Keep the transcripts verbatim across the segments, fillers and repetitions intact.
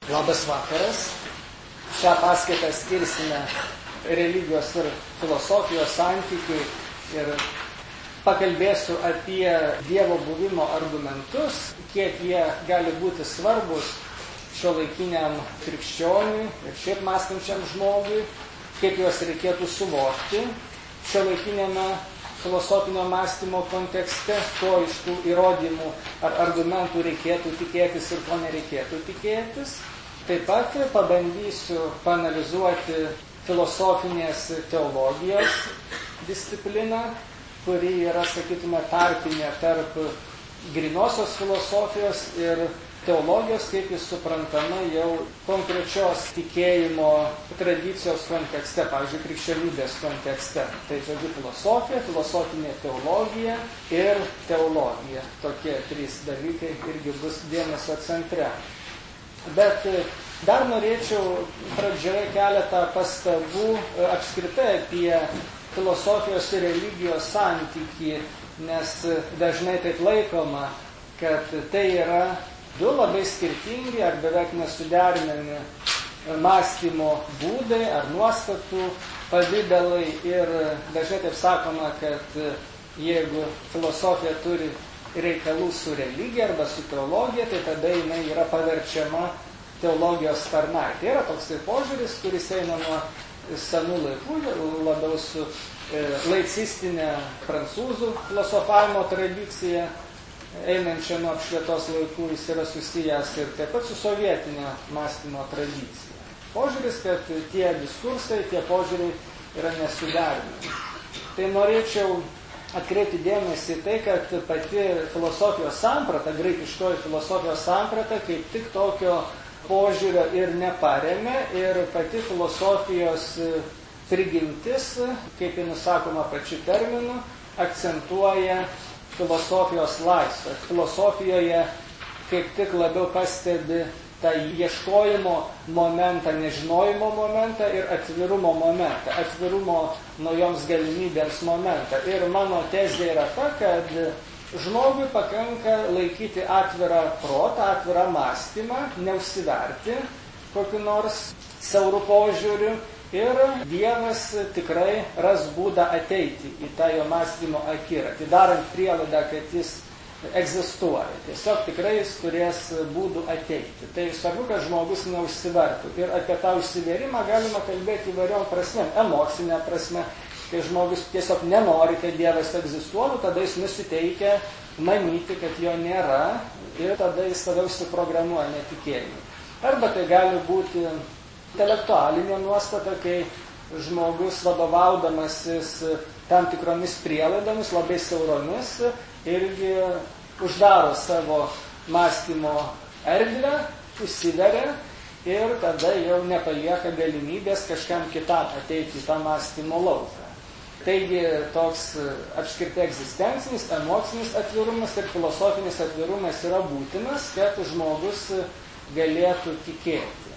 Labas vakaras. Šią paskaitą skirsime religijos ir filosofijos santykiui ir pakalbėsiu apie Dievo buvimo argumentus, kiek jie gali būti svarbus šiuolaikiniam krikščioniui ir šiaip mąstančiam žmogui, kaip juos reikėtų suvokti šiuolaikinėme filosofinio mąstymo kontekste, ko iš tų įrodymų ar argumentų reikėtų tikėtis ir ko nereikėtų tikėtis. Taip pat pabandysiu paanalizuoti filosofinės teologijos discipliną, kuri yra, sakytume, tarpinė tarp grynosios filosofijos ir teologijos, kaip jis suprantama jau konkrečios tikėjimo tradicijos kontekste, pavyzdžiui, krikščionybės kontekste. Tai žodžiu filosofija, filosofinė teologija ir teologija. Tokie trys dalykai irgi bus dėmesio centre. Bet dar norėčiau pradžioje keletą pastabų apskritai apie filosofijos ir religijos santykį, nes dažnai taip laikoma, kad tai yra du labai skirtingi ar beveik nesuderinami mąstymo būdai ar nuostatų pavidalai ir dažnai taip sakoma, kad jeigu filosofija turi reikalų su religija arba su teologija, tai tada jinai yra paverčiama teologijos tarnai. Tai yra toksai požiūris, kuris eina nuo senų laikų, labiau su e, laicistinė prancūzų filosofavimo tradicija, einančia nuo apšvietos laikų, jis yra susijęs ir taip pat su sovietinė mąstymo tradicija. Požiūris, kad tie diskursai, tie požiūriai yra nesuderinami. Tai norėčiau atkreipti dėmesį į tai, kad pati filosofijos samprata, graikiškoji filosofijos samprata, kaip tik tokio požiūrio ir neparemė ir pati filosofijos prigimtis, kaip ji nusakoma pačiu terminu, akcentuoja filosofijos laisvę. Filosofijoje kaip tik labiau pastebi tą ieškojimo momentą, nežinojimo momentą ir atvirumo momentą, atvirumo naujoms galimybėms momentą. Ir mano tezė yra ta, kad žmogui pakanka laikyti atvirą protą, atvirą mąstymą, neužsiverti kokiu nors siauru požiūriu ir Dievas tikrai ras būdą ateiti į tą jo mąstymo akiratį, darant prielaidą, kad jis egzistuoja. Tiesiog tikrai jis turės būdų ateiti. Tai svarbu, kad žmogus neužsivertų. Ir apie tą užsiverimą galima kalbėti įvairiom prasmėm. Emocinė prasme, kai žmogus tiesiog nenori, kad Dievas egzistuotų, tada jis nusiteikia manyti, kad jo nėra ir tada jis tada užsiprogramuoja netikėjimui. Arba tai gali būti intelektualinė nuostata, kai žmogus vadovaudamasis tam tikromis prielaidomis, labai siauromis, irgi uždaro savo mąstymo erdvę, užsiveria ir tada jau nepalieka galimybės kažkam kitam ateiti į tą mąstymo lauką. Taigi toks apskritai egzistencinis, emocinis atvirumas ir filosofinis atvirumas yra būtinas, kad žmogus galėtų tikėti.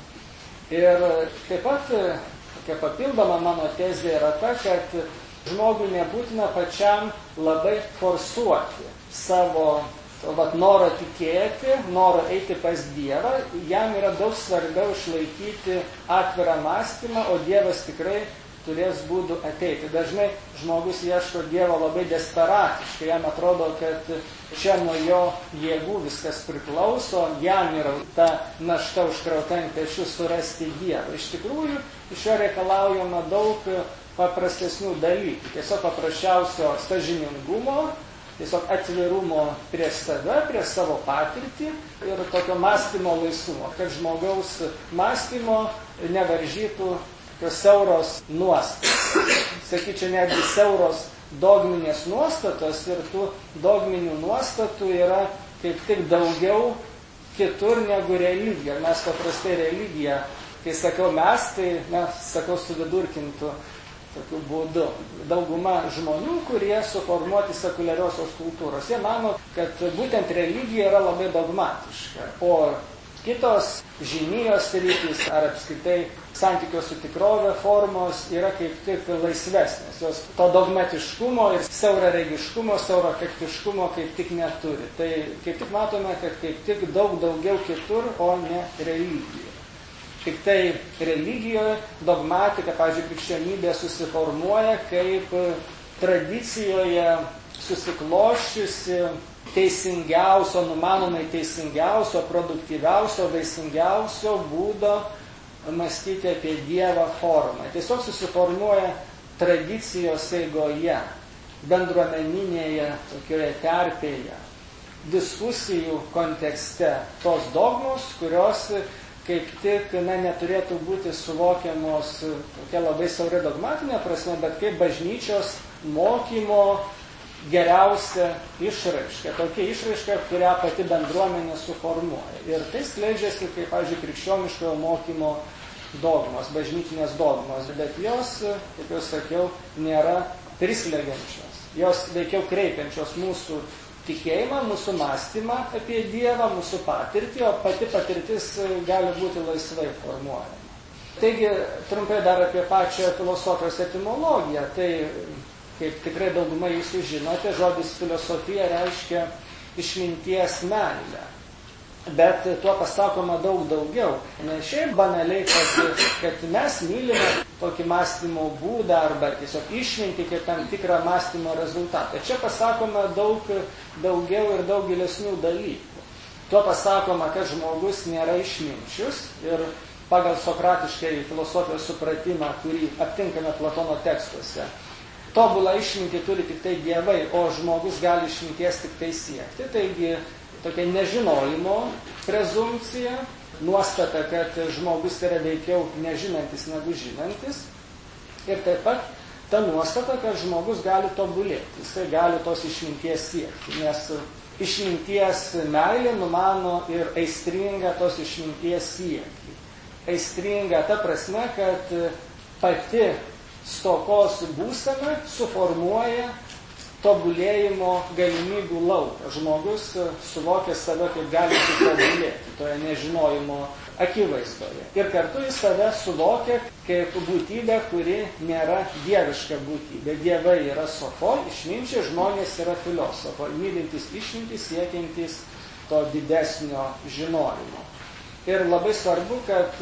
Ir taip pat tokia papildoma mano tezė yra ta, kad žmogui nebūtina pačiam labai forsuoti savo vat, norą tikėti, norą eiti pas Dievą. Jam yra daug svarbiau išlaikyti atvirą mąstymą, o Dievas tikrai turės būdų ateiti. Dažnai žmogus ieško Dievo labai desperatiškai, jam atrodo, kad čia nuo jo jėgų viskas priklauso, jam yra ta našta užkrauta ant pečių surasti Dievą. Iš tikrųjų, iš jo reikalaujama daug paprastesnių dalykų. Tiesiog paprasčiausio sąžiningumo, tiesiog atvirumo prieš save, prieš savo patirtį ir tokio mąstymo laisvumo, kad žmogaus mąstymo nevaržytų siauros nuostatos. Sakyčiau, netgi siauros dogminės nuostatos ir tų dogminių nuostatų yra kaip tik daugiau kitur negu religija. Mes paprastai religiją, kai sakau mes, tai mes sakau su vidurkintu tokiu būdu. Dauguma žmonių, kurie suformuoti sekuliariosios kultūros, jie mano, kad būtent religija yra labai dogmatiška, o kitos žinijos sritys ar apskritai santykio su tikrove formos yra kaip tik laisvesnės. Jos to dogmatiškumo ir siauraregiškumo, siaurakaktiškumo kaip tik neturi. Tai kaip tik matome, kad kaip tik daug daugiau kitur, o ne religija. Tik tai religijoje dogmatika, pavyzdžiui, krikščionybė susiformuoja kaip tradicijoje susikloščiusi teisingiausio, numanomai teisingiausio, produktyviausio, vaisingiausio būdo mąstyti apie Dievą formą. Tiesiog susiformuoja tradicijos eigoje, bendruomeninėje tokioje terpėje, diskusijų kontekste tos dogmos, kurios kaip tik na, neturėtų būti suvokiamos tokia labai siauria dogmatinė prasme, bet kaip bažnyčios mokymo geriausia išraiška, tokia išraiška, kurią pati bendruomenė suformuoja. Ir tai skleidžiasi, kaip, pavyzdžiui, krikščioniškojo mokymo dogmos, bažnytinės dogmos, bet jos, kaip jau sakiau, nėra prislegiančios. Jos veikiau kreipiančios mūsų tikėjimą, mūsų mąstymą apie Dievą, mūsų patirtį, o pati patirtis gali būti laisvai formuojama. Taigi, trumpai dar apie pačią filosofijos etimologiją. Tai, kaip tikrai dauguma jūsų žinote, žodis filosofija reiškia išminties meilę. Bet tuo pasakoma daug daugiau. Ne šiaip banaliai, kad, kad mes mylime tokį mąstymo būdą arba tiesiog išmintį kaip tam tikrą mąstymo rezultatą. Čia pasakoma daug daugiau ir daug gilesnių dalykų. Tuo pasakoma, kad žmogus nėra išminčius ir pagal sokratiškai filosofijos supratimą, kurį aptinkame Platono tekstuose, tobulą išmintį turi tik tai dievai, o žmogus gali išminties tik tai siekti. Taigi, tokia nežinojimo prezumpcija, nuostata, kad žmogus yra veikiau nežinantis negu žinantis. Ir taip pat ta nuostata, kad žmogus gali tobulėti, jisai gali tos išminties siekti, nes išminties meilė numano ir aistringa tos išminties siekį. Aistringa ta prasme, kad pati stokos būsena suformuoja tobulėjimo galimybių lauką. Žmogus suvokia save kaip galinti tobulėti toje nežinojimo akivaizdoje. Ir kartu jis save suvokia kaip būtybę, kuri nėra dieviška būtybė. Dievai yra sofo, išminčiai, žmonės yra filosofo, mylintis išmintį, siekiantis to didesnio žinojimo. Ir labai svarbu, kad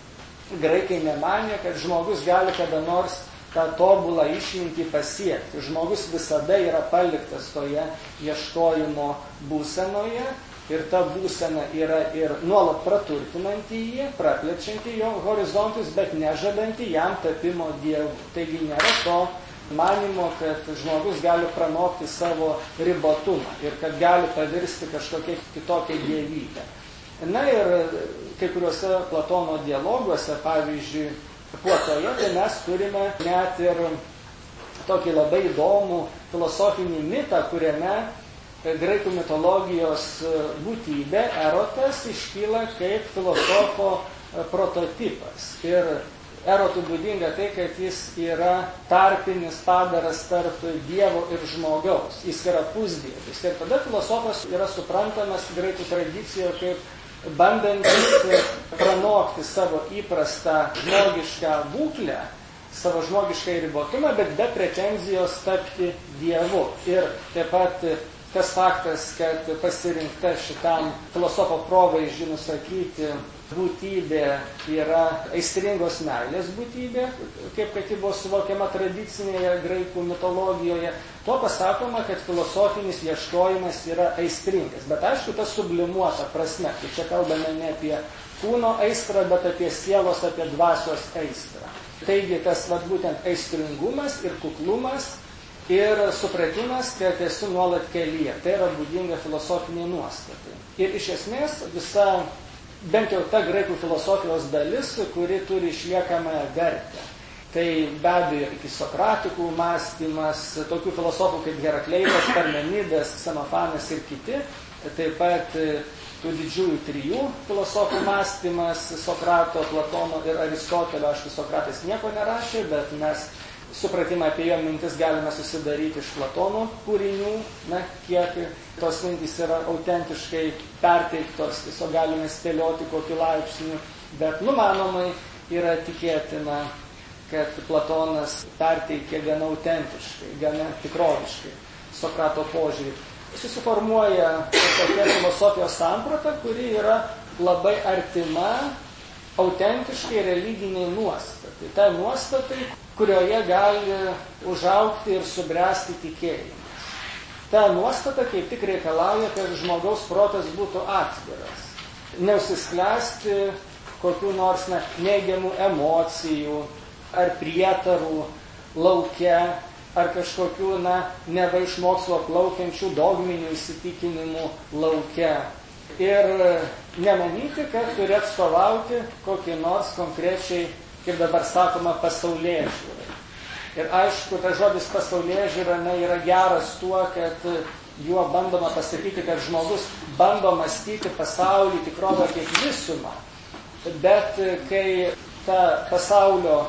graikai nemanė, kad žmogus gali kada nors tą tobulą išmintį pasiekti. Žmogus visada yra paliktas toje ieškojimo būsenoje ir ta būsena yra ir nuolat praturtinanti jį, praplečianti jo horizontus, bet nežadanti jam tapimo dievu. Taigi nėra to manimo, kad žmogus gali pranokti savo ribotumą ir kad gali pavirsti kažkokią kitokią dievybę. Na ir kai kuriuose Platono dialoguose, pavyzdžiui, Puotoje, tai mes turime net ir tokį labai įdomų filosofinį mitą, kuriame graikų mitologijos būtybė, erotas, iškyla kaip filosofo prototipas. Ir erotui būdinga tai, kad jis yra tarpinis padaras tarp Dievo ir žmogaus. Jis yra pusdievis. Ir tada filosofas yra suprantamas graikų tradicijoje kaip bandantis pranokti savo įprastą žmogišką būklę, savo žmogišką ribotumą, bet be pretenzijos tapti Dievu. Ir taip pat tas faktas, kad pasirinkta šitam filosofo provaizdžiui nusakyti būtybė yra aistringos meilės būtybė, kaip kad ji buvo suvokiama tradicinėje graikų mitologijoje, tuo pasakoma, kad filosofinis ieškojimas yra aistringas. Bet aišku, tas sublimuota prasme, kai čia kalbame ne apie kūno aistrą, bet apie sielos, apie dvasios aistrą. Taigi, tas vat, būtent aistringumas ir kuklumas ir supratimas, kad esi nuolat kelyje. Tai yra būdinga filosofiniai nuostatai. Ir iš esmės visa, bent jau ta graikų filosofijos dalis, kuri turi išliekamąją vertę. Tai be abejo iki sokratikų mąstymas, tokių filosofų kaip Herakleitas, Parmenidas, Ksenofanas ir kiti, taip pat tų didžiųjų trijų filosofų mąstymas, Sokrato, Platono ir Aristotelio. Aišku, Sokratas nieko nerašė, bet mes supratimą apie jo mintis galime susidaryti iš Platono kūrinių, na, kiek tos mintys yra autentiškai perteiktos, tiesiog galime spėlioti kokiu laipsniu, bet numanomai yra tikėtina, kad Platonas perteikė gana autentiškai, gana tikroviškai Sokrato požiūrį. Susiformuoja tokia filosofijos samprata, kuri yra labai artima autentiškai religiniai nuostatai. Tai nuostatai, kurioje gali užaugti ir subręsti tikėjimas. Ta nuostata kaip tik reikalauja, kad žmogaus protas būtų atviras. Neužsisklęsti kokių nors na, neigiamų emocijų ar prietarų lauke, ar kažkokių na, neva iš mokslo plaukiančių dogminių įsitikinimų lauke. Ir nemanyti, kad turi atstovauti kokį nors konkrečiai, kaip dabar sakoma, pasaulėžiūrai. Ir aišku, tas žodis pasaulėžiūra na, yra geras tuo, kad juo bandoma pasakyti, kad žmogus bando mąstyti pasaulį tikrovę kaip visumą. Bet kai ta pasaulio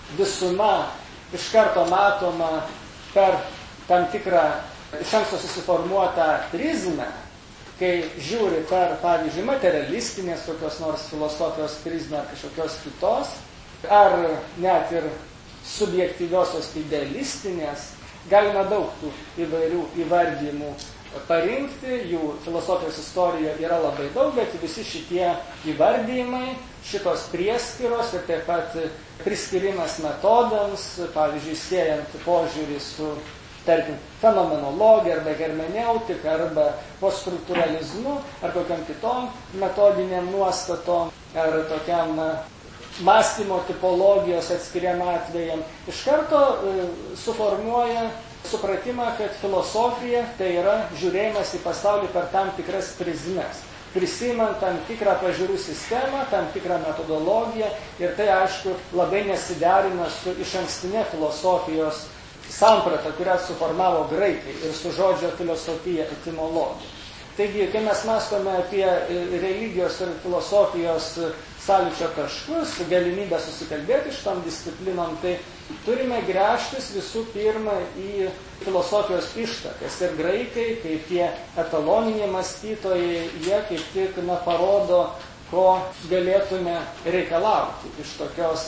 visuma iš karto matoma per tam tikrą iš anksto susiformuotą prizmę, kai žiūri per, pavyzdžiui, materialistinės kokios nors filosofijos prizmę ar kažkokios kitos, ar net ir subjektyviosios idealistinės, galima daug tų įvairių įvardymų parinkti, jų filosofijos istorijoje yra labai daug, bet visi šitie įvardymai, šitos prieskyros ir taip pat priskirimas metodams, pavyzdžiui, siejant požiūrį su, tarkim, fenomenologija arba hermeneutika arba poststruktūralizmu ar kokiam kitom metodiniam nuostatom ar tokiam na, mąstymo tipologijos atskiriam atvejam, iš karto e, suformuoja supratimą, kad filosofija tai yra žiūrėjimas į pasaulį per tam tikras prizmes, prisimant tam tikrą pažiūrų sistemą, tam tikrą metodologiją ir tai, aišku, labai nesiderina su išankstinė filosofijos samprata, kurią suformavo graikai ir su žodžio filosofija etimologija. Taigi, kai mes mąstome apie religijos ir filosofijos sąlyčio taškus, galimybę susikalbėti šitom disciplinom, tai turime gręžtis visų pirma į filosofijos ištakas. Ir graikai, kaip tie etaloniniai mąstytojai, jie kaip tik na, parodo, ko galėtume reikalauti iš tokios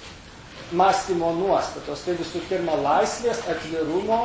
mąstymo nuostatos. Tai visų pirma laisvės, atvirumo,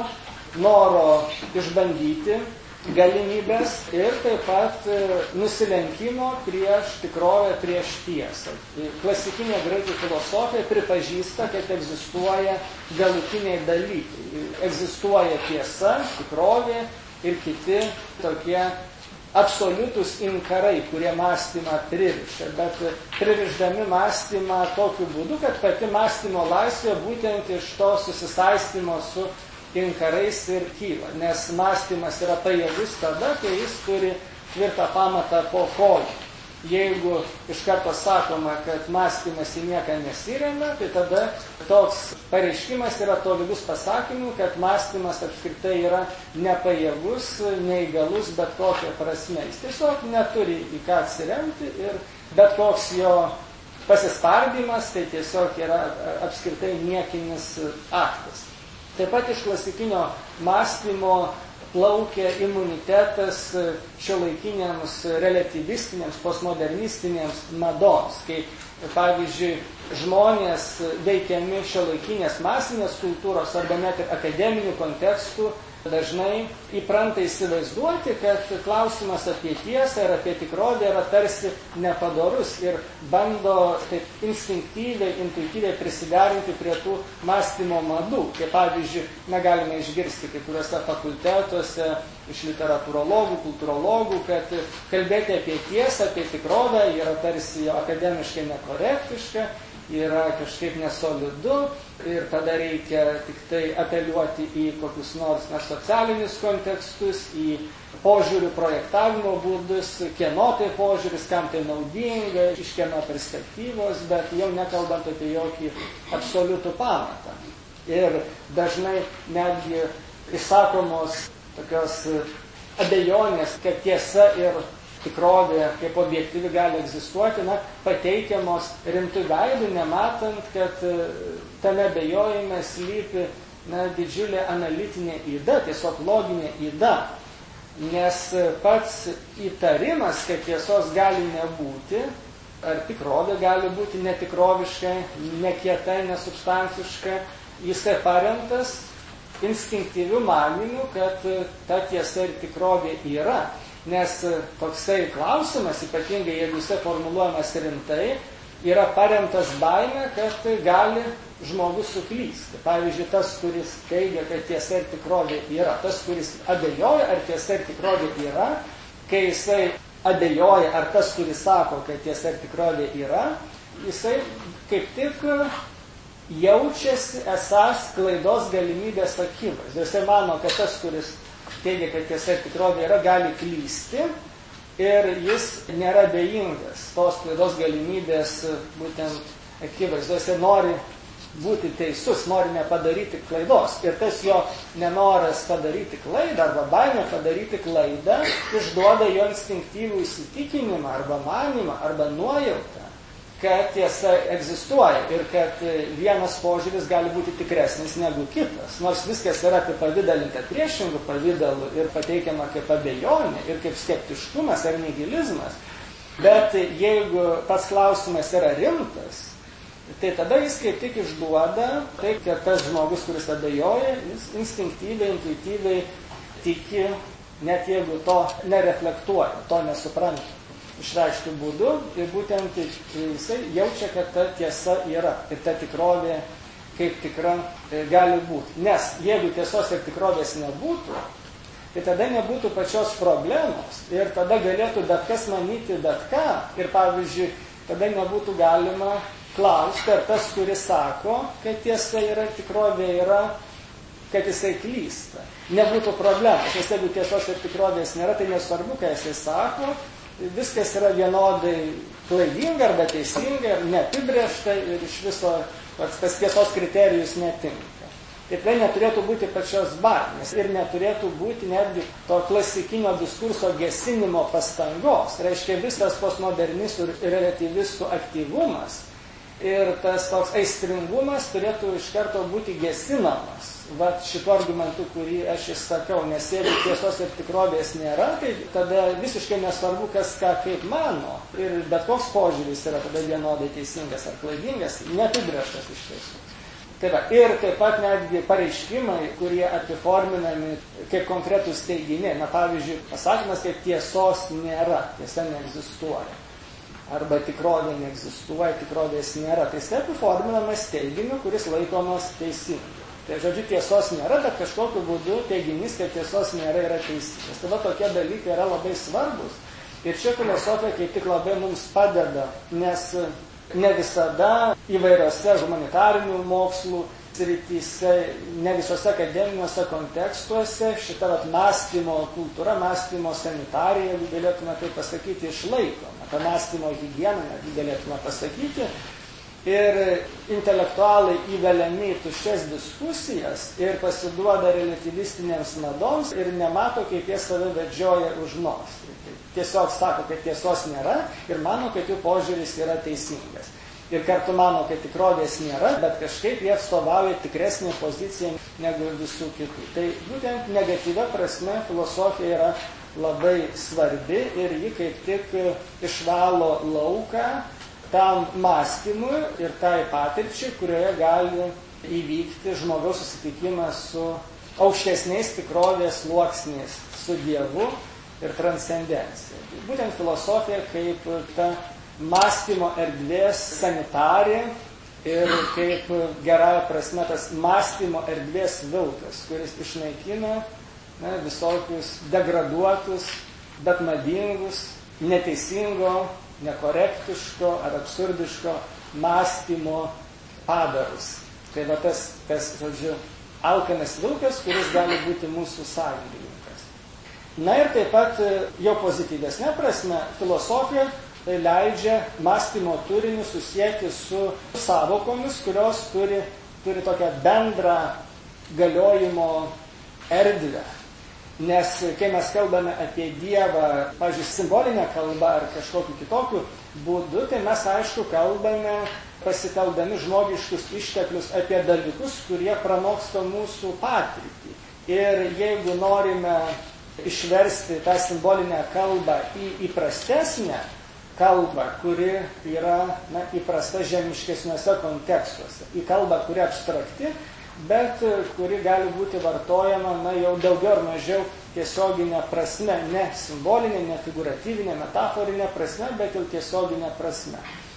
noro išbandyti galimybės ir taip pat nusilenkimo prieš tikrovę, prieš tiesą. Klasikinė graikų filosofija pripažįsta, kad egzistuoja galutiniai dalykai. Egzistuoja tiesa, tikrovė ir kiti tokie absoliutus inkarai, kurie mąstymą pririša, bet pririšdami mąstymą tokiu būdu, kad pati mąstymo laisvė būtent iš to susisaistymo su inkarais ir kyla, nes mąstymas yra pajėgus tada, kai jis turi tvirtą pamatą po kojų. Jeigu iš karto sakoma, kad mąstymas į nieką nesiremia, tai tada toks pareiškimas yra tolygus pasakymu, kad mąstymas apskritai yra nepajėgus, neįgalus bet kokia prasme. Jis tiesiog neturi į ką atsiremti ir bet koks jo pasispardymas tai tiesiog yra apskritai niekinis aktas. Taip pat iš klasikinio mąstymo plaukia imunitetas šiuolaikiniams relativistinėms, postmodernistinėms madoms, kai, pavyzdžiui, žmonės veikiami šiuolaikinės masinės kultūros arba net ir akademinių kontekstų dažnai įpranta įsivaizduoti, kad klausimas apie tiesą ir apie tikrovę yra tarsi nepadorus ir bando taip instinktyviai, intuityviai prisiderinti prie tų mąstymo madų. Kaip pavyzdžiui, negalime išgirsti kai kuriuose fakultetuose iš literatūrologų, kultūrologų, kad kalbėti apie tiesą, apie tikrovę yra tarsi akademiškai nekorektiška, yra kažkaip nesolidu ir tada reikia tik tai apeliuoti į kokius nors na, socialinius kontekstus, į požiūrių projektavimo būdus, kieno tai požiūris, kam tai naudinga, iš kieno perspektyvos, bet jau nekalbant apie jokį absoliutų pamatą. Ir dažnai netgi išsakomos tokios abejonės, kad tiesa ir tikrovė kaip objektyvi gali egzistuoti, na, pateikiamos rimtų veidų, nematant, kad tame abejojime slypi na, didžiulė analitinė yda, tiesiog loginė yda. Nes pats įtarimas, kad tiesos gali nebūti, ar tikrovė gali būti netikroviška, nekieta, nesubstanciška, jisai paremtas instinktyviu manymu, kad ta tiesa ir tikrovė yra. Nes toksai klausimas, ypatingai jeigu jisai formuluojamas rimtai, yra paremtas baime, kad gali žmogus suklysti. Pavyzdžiui, tas, kuris teigia, kad tiesa ir tikrovė yra, tas, kuris abejoja, ar tiesa ir tikrovė yra, kai jisai abejoja, ar tas, kuris sako, kad tiesa ir tikrovė yra, jisai kaip tik jaučiasi esąs klaidos galimybės akivaizdoje. Jisai mano, kad tas, kuris teigia, kad tiesa ir tikrovė yra, gali klysti ir jis nėra abejingas tos klaidos galimybės būtent akivaizdoje. Jisai nori būti teisus, nori nepadaryti klaidos. Ir tas jo nenoras padaryti klaidą arba baimė padaryti klaidą išduoda jo instinktyvų įsitikinimą arba manymą arba nuojautą, kad tiesa egzistuoja ir kad vienas požiūris gali būti tikresnis negu kitas. Nors viskas yra apipavydalinta priešingų pavydalų ir pateikiama kaip abejonė ir kaip skeptiškumas ar nihilizmas. Bet jeigu pats klausimas yra rimtas, tai tada jis kaip tik išduoda tai, kad tas žmogus, kuris abejoja, jis instinktyviai, intuityviai tiki, net jeigu to nereflektuoja, to nesupranta išreikštų būdų, ir būtent jisai jaučia, kad ta tiesa yra ir ta tikrovė kaip tikra gali būti. Nes jeigu tiesos ir tikrovės nebūtų, tai tada nebūtų pačios problemos ir tada galėtų bet kas manyti bet ką ir, pavyzdžiui, tada nebūtų galima klausti, ar tas, kuris sako, kad tiesa yra, tikrovė yra, kad jisai klysta. Nebūtų problemos, nes jeigu tiesos ir tikrovės nėra, tai nesvarbu, ką jisai sako, viskas yra vienodai klaidinga arba teisinga, neapibrėžta ir iš viso tas tiesos kriterijus netinka. Ir tai neturėtų būti pačios baimės ir neturėtų būti netgi to klasikinio diskurso gesinimo pastangos. Reiškia, visas postmodernistų ir relativistų aktyvumas ir tas toks aistringumas turėtų iš karto būti gesinamas. Vat šituo argumentu, kurį aš išsakau, nes jeigu tiesos ir tikrovės nėra, tai tada visiškai nesvarbu, kas ką kaip mano. Ir bet koks požiūris yra tada vienodai teisingas ar klaidingas, neapibrėžtas iš tiesų. Tai va, ir taip pat netgi pareiškimai, kurie apiforminami kaip konkretūs teiginiai. Na, pavyzdžiui, pasakymas, kad tiesos nėra, tiesa neegzistuoja. Arba tikrovė neegzistuoja, tikrovės nėra. Tai jis apiforminamas teiginiu, kuris laikomas teisingu. Tai žodžiu, tiesos nėra, bet kažkokiu būdu teiginys, kad tiesos nėra, yra teisingas. Tada tokie dalykai yra labai svarbus. Ir čia filosofija kaip tik labai mums padeda, nes ne visada įvairiose humanitarinių mokslų srityse, ne visose akademiniuose kontekstuose šita vat, mąstymo kultūra, mąstymo sanitarija, galėtume tai pasakyti, išlaikoma. Ta mąstymo higiena, galėtume pasakyti. Ir intelektualai įveliami į tuščias diskusijas ir pasiduoda relativistinėms madoms ir nemato, kaip jie save vedžioja už nosį. Tiesiog sako, kad tiesos nėra ir mano, kad jų požiūris yra teisingas. Ir kartu mano, kad tikrovės nėra, bet kažkaip jie atstovauja tikresnį poziciją negu visų kitų. Tai būtent negatyvia prasme filosofija yra labai svarbi ir ji kaip tik išvalo lauką tam mąstymui ir tai patirčiai, kurioje gali įvykti žmogaus susitikimas su aukštesniais tikrovės sluoksniais, su Dievu ir transcendencija. Būtent filosofija kaip ta mąstymo erdvės sanitarė ir kaip gerąja prasme tas mąstymo erdvės vilkas, kuris išnaikina na, visokius degraduotus, bet madingus, neteisingo, nekorektiško ar absurdiško mąstymo padarus. Tai va tas, tas, žodžiu, alkanas vilkas, kuris gali būti mūsų sąjungininkas. Na ir taip pat jau pozityvesnė prasme, filosofija leidžia mąstymo turinį susijęti su sąvokomis, kurios turi, turi tokią bendrą galiojimo erdvę. Nes kai mes kalbame apie Dievą, pavyzdžiui, simbolinę kalbą ar kažkokiu kitokiu būdu, tai mes aišku kalbame pasiteldami žmogiškus išteklius apie dalykus, kurie pranoksta mūsų patirtį. Ir jeigu norime išversti tą simbolinę kalbą į įprastesnę kalbą, kuri yra na, įprasta žemiškesniuose kontekstuose, į kalbą, kuri abstrakti, bet kuri gali būti vartojama na, jau daugiau ar mažiau tiesioginė prasme, ne simbolinė, ne figuratyvinė, metaforinė prasme, bet jau tiesioginė prasme.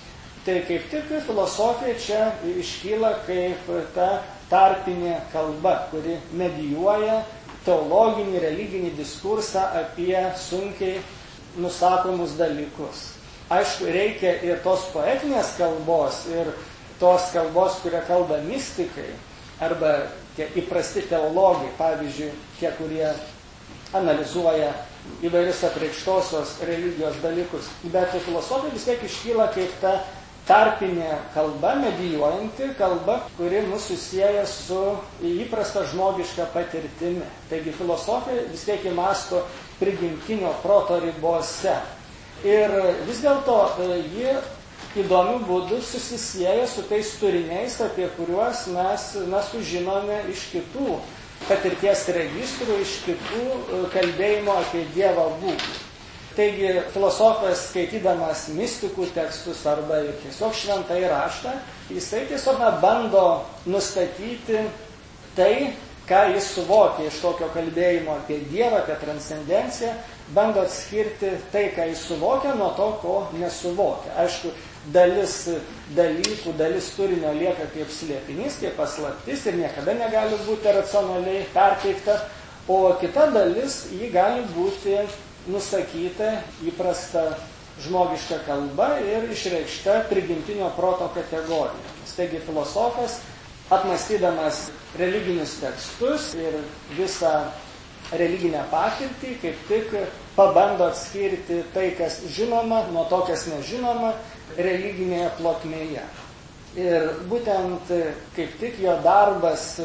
Tai kaip tik filosofija čia iškyla kaip ta tarpinė kalba, kuri medijuoja teologinį, religinį diskursą apie sunkiai nusakomus dalykus. Aišku, reikia ir tos poetinės kalbos, ir tos kalbos, kurią kalba mistikai, arba tie įprasti teologai, pavyzdžiui, tie, kurie analizuoja įvairius apreikštosios religijos dalykus. Bet filosofija vis tiek iškyla kaip ta tarpinė kalba, medijuojanti kalba, kuri mus susieja su įprasta žmogiška patirtimi. Taigi filosofija vis tiek įmąsto prigimtinio proto ribose. Ir vis dėlto ji įdomių būdų susisieja su tais turiniais, apie kuriuos mes, mes sužinome iš kitų patirties registrų, iš kitų kalbėjimo apie Dievą būdų. Taigi filosofas, skaitydamas mistikų tekstus arba tiesiog šventąjį raštą, jisai tiesiog na, bando nustatyti tai, ką jis suvokia iš tokio kalbėjimo apie Dievą, apie transcendenciją, bando atskirti tai, ką jis suvokia, nuo to, ko nesuvokia. Aišku, dalis dalykų, dalis turinio lieka kaip slėpinys, kaip paslaptis ir niekada negali būti racionaliai perteikta, o kita dalis jį gali būti nusakyta įprasta žmogiška kalba ir išreikšta prigimtinio proto kategorijomis. Taigi filosofas, apmąstydamas religinius tekstus ir visą religinę patirtį, kaip tik pabando atskirti tai, kas žinoma, nuo to, kas nežinoma religinėje plotmėje. Ir būtent kaip tik jo darbas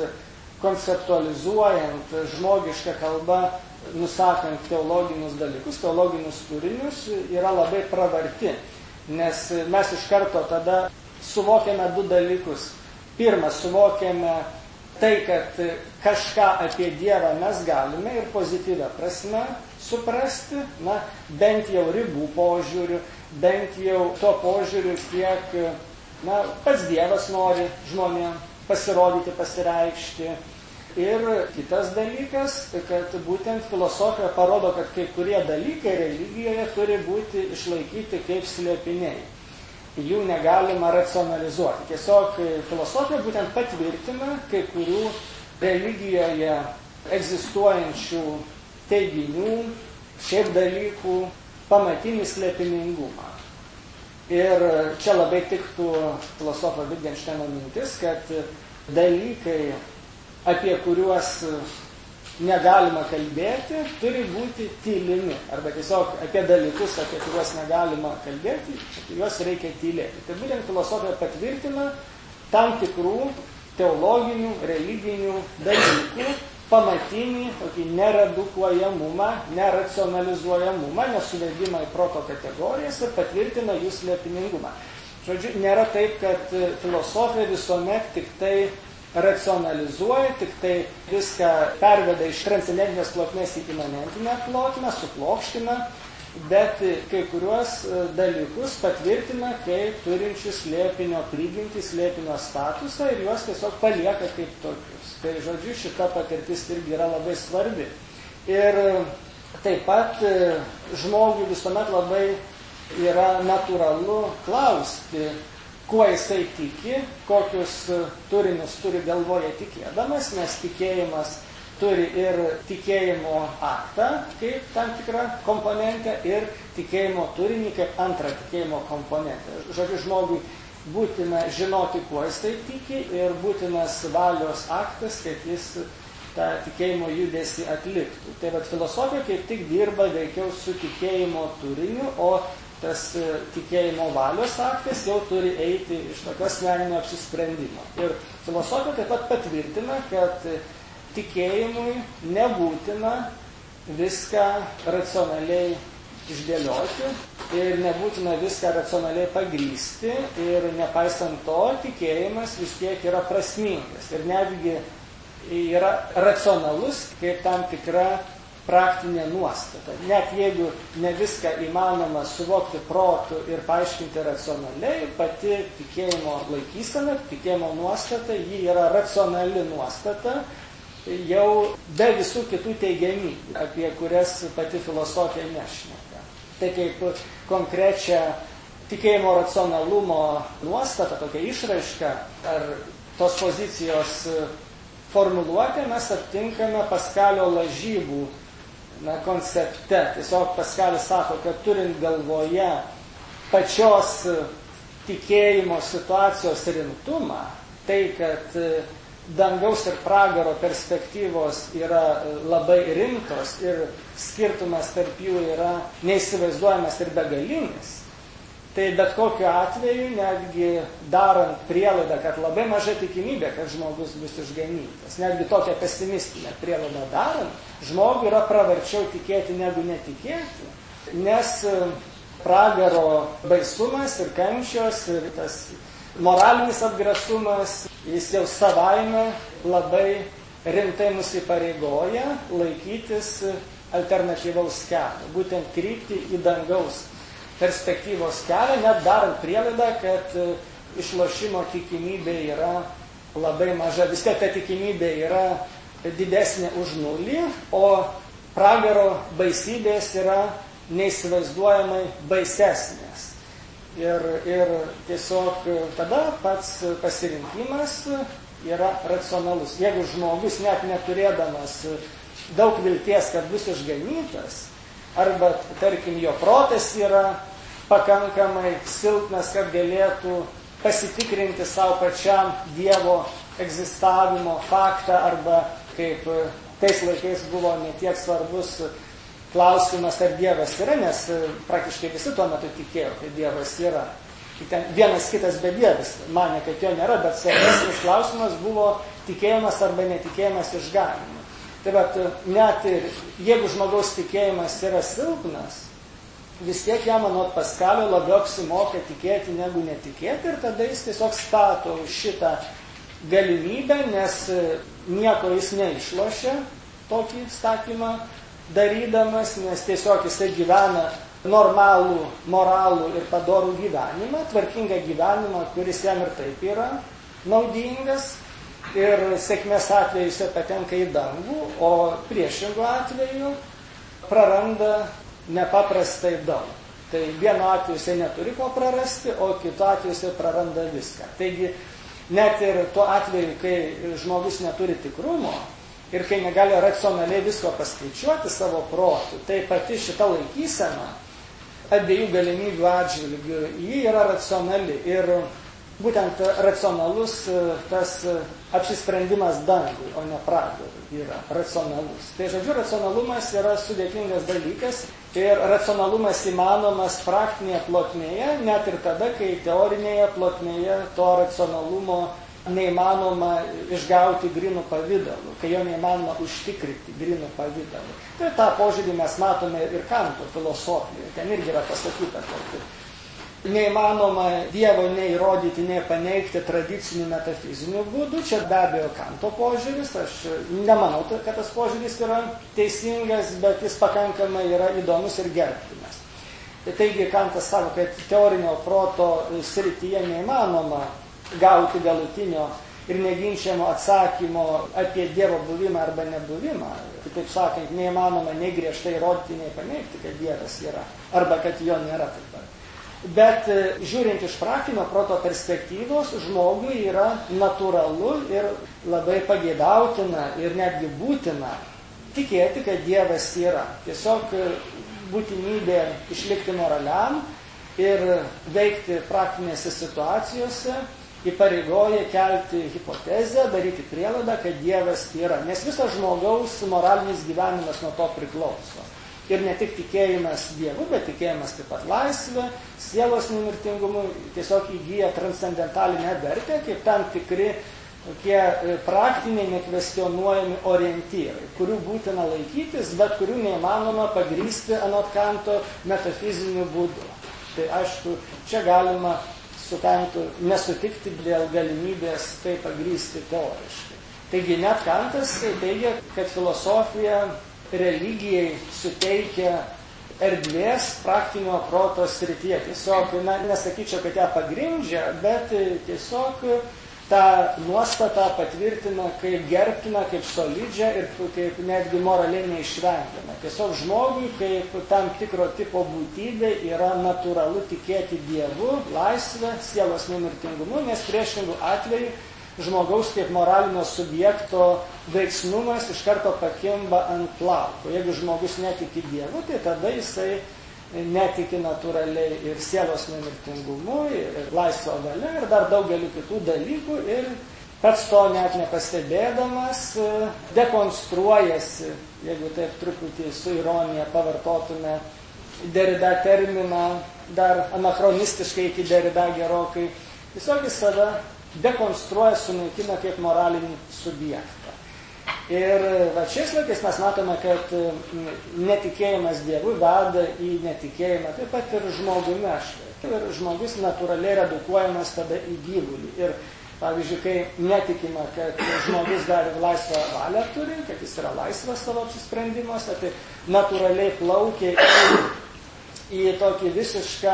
konceptualizuojant žmogišką kalbą, nusakant teologinius dalykus, teologinius turinius, yra labai pravarti, nes mes iš karto tada suvokiame du dalykus. Pirma, suvokiame tai, kad kažką apie Dievą mes galime ir pozityvę prasme suprasti, na, bent jau ribų požiūrių, bent jau to požiūrių, kiek, na, pats Dievas nori žmonėms pasirodyti, pasireikšti. Ir kitas dalykas, kad būtent filosofija parodo, kad kai kurie dalykai religijoje turi būti išlaikyti kaip slėpiniai. Jų negalima racionalizuoti. Tiesiog filosofija būtent patvirtina kai kurių religijoje egzistuojančių teiginių, šiaip dalykų pamatinį slėpiningumą. Ir čia labai tiktų filosofo Wittgensteino mintis, kad dalykai, apie kuriuos negalima kalbėti, turi būti tylimi. Arba tiesiog apie dalykus, apie kuriuos negalima kalbėti, juos reikia tylėti. Tai būtent filosofija patvirtina tam tikrų teologinių, religinių dalykų pamatinį tokį neredukuojamumą, neracionalizuojamumą, nesuvedimą į proto kategorijas ir patvirtina jų slėpiningumą. Žodžiu, nėra taip, kad filosofija visuomet tik tai racionalizuoja, tik tai viską perveda iš transcendentinės plotmės į imanentinę plotmę, suplokština, bet kai kuriuos dalykus patvirtina kaip turinčius slėpinio prigimtį, slėpinio statusą ir juos tiesiog palieka kaip tokius. Tai žodžiu, šita patirtis irgi yra labai svarbi. Ir taip pat žmogui visuomet labai yra natūralu klausti, kuo jisai tiki, kokius turinius turi galvoje tikėdamas, nes tikėjimas turi ir tikėjimo aktą kaip tam tikrą komponentę ir tikėjimo turinį kaip antrą tikėjimo komponentę. Žodžiu, žmogui būtina žinoti, kuo jisai tiki ir būtinas valios aktas, kad jis tą tikėjimo judesį atliktų. Tai vat filosofija kaip tik dirba veikiau su tikėjimo turiniu, o tas tikėjimo valios aktas jau turi eiti iš tokio asmeninio apsisprendimo. Ir filosofija taip pat patvirtina, kad tikėjimui nebūtina viską racionaliai išdėlioti ir nebūtina viską racionaliai pagrįsti ir nepaisant to, tikėjimas vis tiek yra prasmingas ir netgi yra racionalus kaip tam tikra praktinė nuostata. Net jeigu ne viską įmanoma suvokti protu ir paaiškinti racionaliai, pati tikėjimo laikysena, tikėjimo nuostata, ji yra racionali nuostata, jau be visų kitų teigiamybių, apie kurias pati filosofija nešneka. Tai kaip konkrečią tikėjimo racionalumo nuostata, tokia išraiška, ar tos pozicijos formuluotė mes aptinkame Paskalio lažybų na, koncepte. Tiesiog Paskalis sako, kad turint galvoje pačios tikėjimo situacijos rimtumą, tai, kad dangaus ir pragaro perspektyvos yra labai rimtos ir skirtumas tarp jų yra neįsivaizduojamas ir begalinis, tai bet kokiu atveju, netgi darant prielaidą, kad labai maža tikimybė, kad žmogus bus išganytas, netgi tokią pesimistinę prielaidą darant, žmogui yra pravarčiau tikėti negu netikėti, nes pragaro baisumas ir kančios ir tas moralinis atgrasumas, jis jau savaime labai rimtai mus įpareigoja laikytis alternatyvaus kelio, būtent krypti į dangaus perspektyvos kelią, net darant prielaidą, kad išlošimo tikimybė yra labai maža. Vis tiek ta tikimybė yra didesnė už nulį, o pragaro baisybės yra neįsivaizduojamai baisesnės. Ir, ir tiesiog tada pats pasirinkimas yra racionalus. Jeigu žmogus net neturėdamas daug vilties, kad bus išganytas, arba, tarkim, jo protas yra pakankamai silpnas, kad galėtų pasitikrinti savo pačiam Dievo egzistavimo faktą, arba kaip tais laikais buvo netiek svarbus klausimas, ar Dievas yra, nes praktiškai visi tuo metu tikėjo, kad Dievas yra. Ten vienas kitas bedievis manė, kad jo nėra, bet svarbesnis klausimas buvo tikėjimas arba netikėjimas išganymu. Tai bet net ir jeigu žmogaus tikėjimas yra silpnas, vis tiek jam, anot Paskalio, labiau apsimoka tikėti negu netikėti, ir tada jis tiesiog stato šitą galimybę, nes nieko jis neišlošia tokį statymą darydamas, nes tiesiog jisai gyvena normalų, moralų ir padorų gyvenimą, tvarkingą gyvenimą, kuris jam ir taip yra naudingas, ir sėkmės atveju jisai patenka į dangų, o priešingų atveju praranda nepaprastai daug. Tai vienu atveju jisai neturi ko prarasti, o kitu atveju jisai praranda viską. Taigi, net ir tuo atveju, kai žmogus neturi tikrumo ir kai negali racionaliai visko paskaičiuoti savo protu, tai pati šita laikysena abiejų galimybių atžvilgių, ji yra racionali. Ir būtent racionalus tas apsisprendimas dangui, o ne pragarui yra racionalus. Tai žodžiu, racionalumas yra sudėtingas dalykas ir racionalumas įmanomas praktinėje plotmėje, net ir tada, kai teorinėje plotmėje to racionalumo neįmanoma išgauti grynų pavidalų, kai jo neįmanoma užtikrinti grynų pavidalų. Tai tą požiūrį mes matome ir Kanto filosofijoje. Ten irgi yra pasakyta, kad neįmanoma Dievo nei įrodyti, nei paneigti tradicinių metafizinių būdų. Čia be abejo Kanto požiūris. Aš nemanau, kad tas požiūris yra teisingas, bet jis pakankamai yra įdomus ir gerbtinas. Taigi Kantas sako, kad teorinio proto srityje neįmanoma gauti galutinio ir neginčiamo atsakymo apie Dievo buvimą arba nebuvimą. Kitaip sakant, neįmanoma nei griežtai įrodyti, nei paneigti, kad Dievas yra, arba kad jo nėra taip pat. Bet žiūrint iš praktinio proto perspektyvos, žmogui yra natūralu ir labai pageidautina ir netgi būtina tikėti, kad Dievas yra. Tiesiog būtinybė išlikti moraliam ir veikti praktinėse situacijose įpareigoja kelti hipotezę, daryti prielaidą, kad Dievas yra. Nes visas žmogaus moralinis gyvenimas nuo to priklauso. Ir ne tik tikėjimas Dievu, bet tikėjimas taip pat laisvė, sielos nemirtingumu tiesiog įgyja transcendentalinę vertę, kaip tam tikri tokie praktiniai, nekvestionuojami orientyrai, kurių būtina laikytis, bet kurių neįmanoma pagrįsti anot Kanto metafiziniu būdu. Tai aišku, čia galima su Kantu nesutikti dėl galimybės tai pagrįsti teoriškai. Taigi net Kantas teigia, kad filosofija religijai suteikia erdvės praktinio proto srityje. Tiesiog, na, nesakyčiau, kad ją pagrindžia, bet tiesiog tą nuostatą patvirtina kaip gerbtiną, kaip solidžią ir kaip netgi moraliai neišvengiamą. Tiesiog žmogui kaip tam tikro tipo būtybė yra natūralu tikėti Dievu, laisvę, sielos nemirtingumu, nes priešingų atveju žmogaus kaip moralinio subjekto veiksnumas iš karto pakimba ant plauko. Jeigu žmogus netiki Dievu, tai tada jisai netiki natūraliai ir sielos nemirtingumu, ir laisvo valia, ir dar daugelį kitų dalykų, ir pats to net nepastebėdamas dekonstruojasi, jeigu taip truputį su ironija pavartotume Derrida terminą, dar anachronistiškai iki Derrida gerokai, tiesiog jis save dekonstruoja, sunaikina kaip moralinį subjektą. Ir va, šiais laikais mes matome, kad netikėjimas Dievu veda į netikėjimą, taip pat ir žmogumi aš. Ir žmogus natūraliai redukuojamas tada į gyvulį. Ir pavyzdžiui, kai netikima, kad žmogus dar ir laisvą valią turi, kad jis yra laisvas savo apsisprendimuose, tai natūraliai plaukia į, į tokį visišką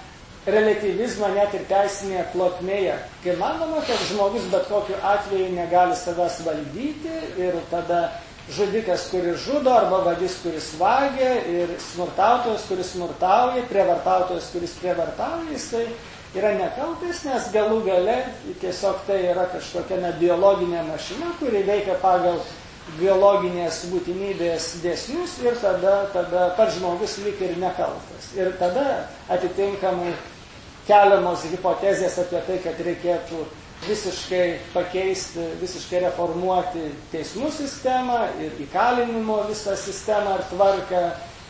relativizmą net ir teisinėje plotmėje. Kai manoma, kad žmogus bet kokiu atveju negali savęs valdyti ir tada žudikas, kuris žudo, arba vagis, kuris vagia, ir smurtautojas, kuris smurtauja, prievartautojas, kuris prievartauja, jisai yra nekaltas, nes galų gale tiesiog tai yra kažkokia ne biologinė mašina, kuri veikia pagal biologinės būtinybės dėsnius ir tada, tada pats žmogus lyg ir nekaltas. Ir tada atitinkamai keliamos hipotezės apie tai, kad reikėtų visiškai pakeisti, visiškai reformuoti teismų sistemą ir įkalinimo visą sistemą ar tvarką.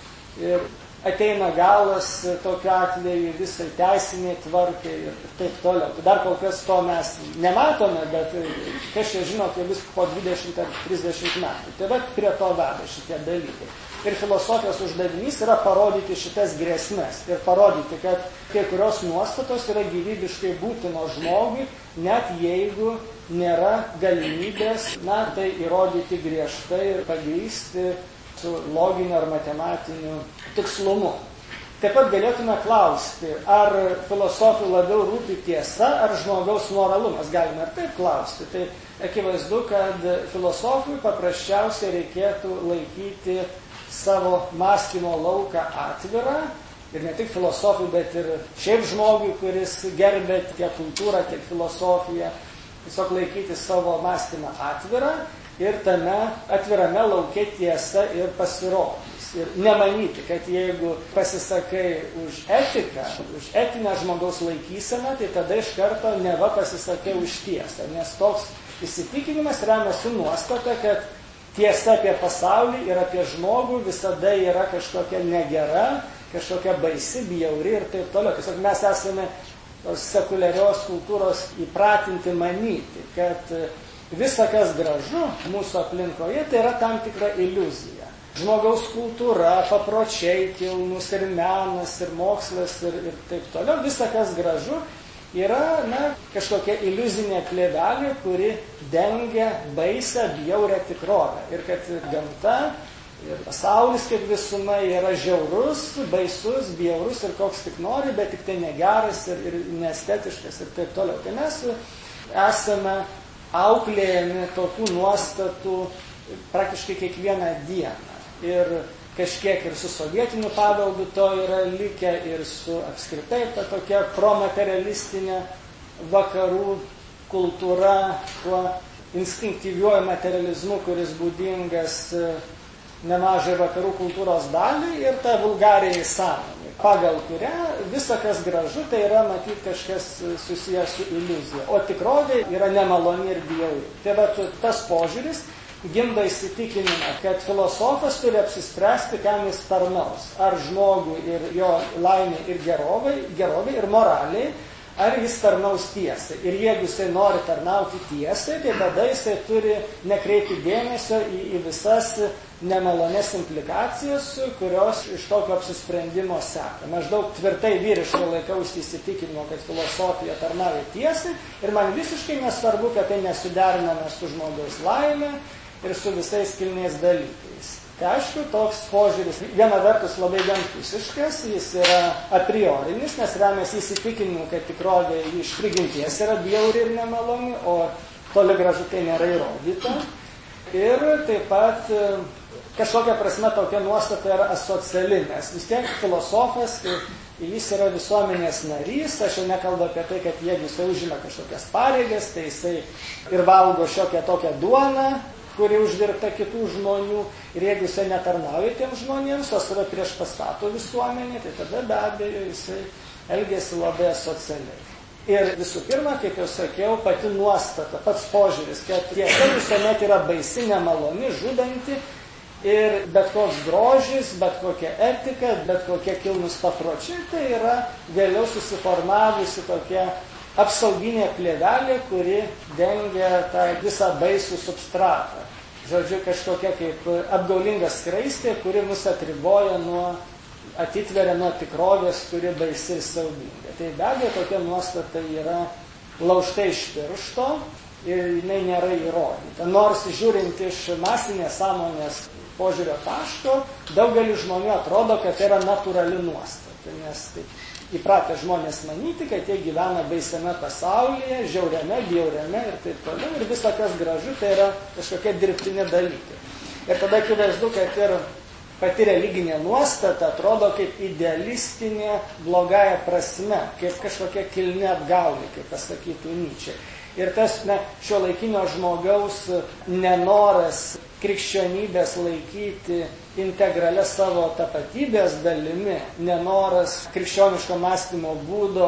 Ir ateina galas tokiu atveju visai teisiniai tvarkai ir taip toliau. Tai dar kol kas to mes nematome, bet kas čia žino, tai vis po dvidešimt ar trisdešimt metų. Tai va prie to veda šitie dalykai. Ir filosofijos uždavinys yra parodyti šitas grėsmes ir parodyti, kad kai kurios nuostatos yra gyvybiškai būtinos žmogui, net jeigu nėra galimybės, na, tai įrodyti griežtai ir pagrįsti su loginiu ar matematiniu tikslumu. Taip pat galėtume klausti, ar filosofui labiau rūpi tiesa ar žmogaus moralumas. Galime ir taip klausti. Tai akivaizdu, kad filosofui paprasčiausiai reikėtų laikyti savo mąstymo lauką atvirą. Ir ne tik filosofui, bet ir šiaip žmogui, kuris gerbė tiek kultūrą, tiek filosofiją. Tiesiog laikyti savo mąstymą atvirą. Ir tame atvirame lauke tiesa ir pasirodys. Ir nemanyti, kad jeigu pasisakai už etiką, už etinę žmogaus laikyseną, tai tada iš karto neva pasisakai už tiesą. Nes toks įsitikinimas remiasi nuostata, kad tiesa apie pasaulį ir apie žmogų visada yra kažkokia negera, kažkokia baisi, bjauri ir taip toliau. Tiesiog mes esame tos sekuliarios kultūros įpratinti manyti, kad visa, kas gražu mūsų aplinkoje, tai yra tam tikra iliuzija. Žmogaus kultūra, papročiai kilnus ir menas, ir mokslas, ir, ir taip toliau. Visa, kas gražu, yra na, kažkokia iliuzinė plėvelė, kuri dengia baisę, bjaurę tikrovę. Ir kad gamta ir pasaulis kaip visuma yra žiaurus, baisus, bjaurus ir koks tik nori, bet tik tai negeras ir, ir neestetiškas ir taip toliau. Tai mes esame auklėjami tokių nuostatų praktiškai kiekvieną dieną. Ir kažkiek ir su sovietiniu paveldu to yra likę, ir su apskritai ta tokia promaterialistinė vakarų kultūra, tuo instinktyviuoju materializmu, kuris būdingas nemažai vakarų kultūros daliai, ir ta vulgariai sąmonė, pagal kurią visa, kas gražu, tai yra matyti kažkas susijęs su iliuzija, o tikrovė yra nemaloni ir bjauri. Tai va tas požiūris gimdo įsitikinimą, kad filosofas turi apsispręsti, kam jis tarnaus. Ar žmogui ir jo laimė ir gerovai, gerovai ir moraliai, ar jis tarnaus tiesai. Ir jeigu jisai nori tarnauti tiesai, tai tada jisai turi nekreipti dėmesio į, į visas nemalonės implikacijas, kurios iš tokio apsisprendimo seka. Maždaug tvirtai vyriškai laikausi įsitikinimo, kad filosofija tarnauja tiesai ir man visiškai nesvarbu, kad tai nesuderiname su žmogaus laimė ir su visais kilniais dalykais. Tai aišku, toks požiūris viena vertus labai vienpusiškas, jis yra a priorinis, nes remiasi įsitikinimu, kad tikrovė iš prigimties yra bjauri ir nemaloni, o toli gražu tai nėra įrodyta. Ir taip pat kažkokia prasme tokia nuostata yra asociali, nes vis tiek filosofas, jis yra visuomenės narys, aš jau nekalbu apie tai, kad jie visai užima kažkokias pareigas, tai jisai ir valgo šiokią tokią duoną, kuri uždirbta kitų žmonių, ir jeigu jisai netarnauja tiems žmonėms, o save prieš pastato visuomenį, tai tada be abejo jisai elgėsi labai asocialiai. Ir visų pirma, kaip jau sakiau, pati nuostata, pats požiūris, kad tiesa visuomet yra baisi, nemaloni, žudanti, ir bet koks grožis, bet kokia etika, bet kokie kilnūs papročiai, tai yra vėliau susiformavusi tokia apsauginė plėvelė, kuri dengia tą visą baisų substratą. Žodžiu, kažkokia kaip apgaulinga skraistė, kuri mus atriboja nuo, atitveria nuo tikrovės, kuri baisi ir siaubinga. Tai be abejo, tokia nuostata yra laužta iš piršto ir jinai nėra įrodyta. Nors žiūrint iš masinės sąmonės požiūrio taško, daugelis žmonių atrodo, kad tai yra natūrali nuostata, nes taip įpratę žmonės manyti, kad jie gyvena baisiame pasaulyje, žiauriame, bjauriame ir taip toliau, ir visa kas gražu, tai yra kažkokie dirbtini dalykai. Ir tada akivaizdu, kad ir pati religinė nuostata atrodo kaip idealistinė blogąja prasme, kaip kažkokia kilni apgaulė, kaip pasakytų Nyčė. Ir tas ne, šiuolaikinio žmogaus nenoras krikščionybės laikyti integralia savo tapatybės dalimi, nenoras krikščioniško mąstymo būdo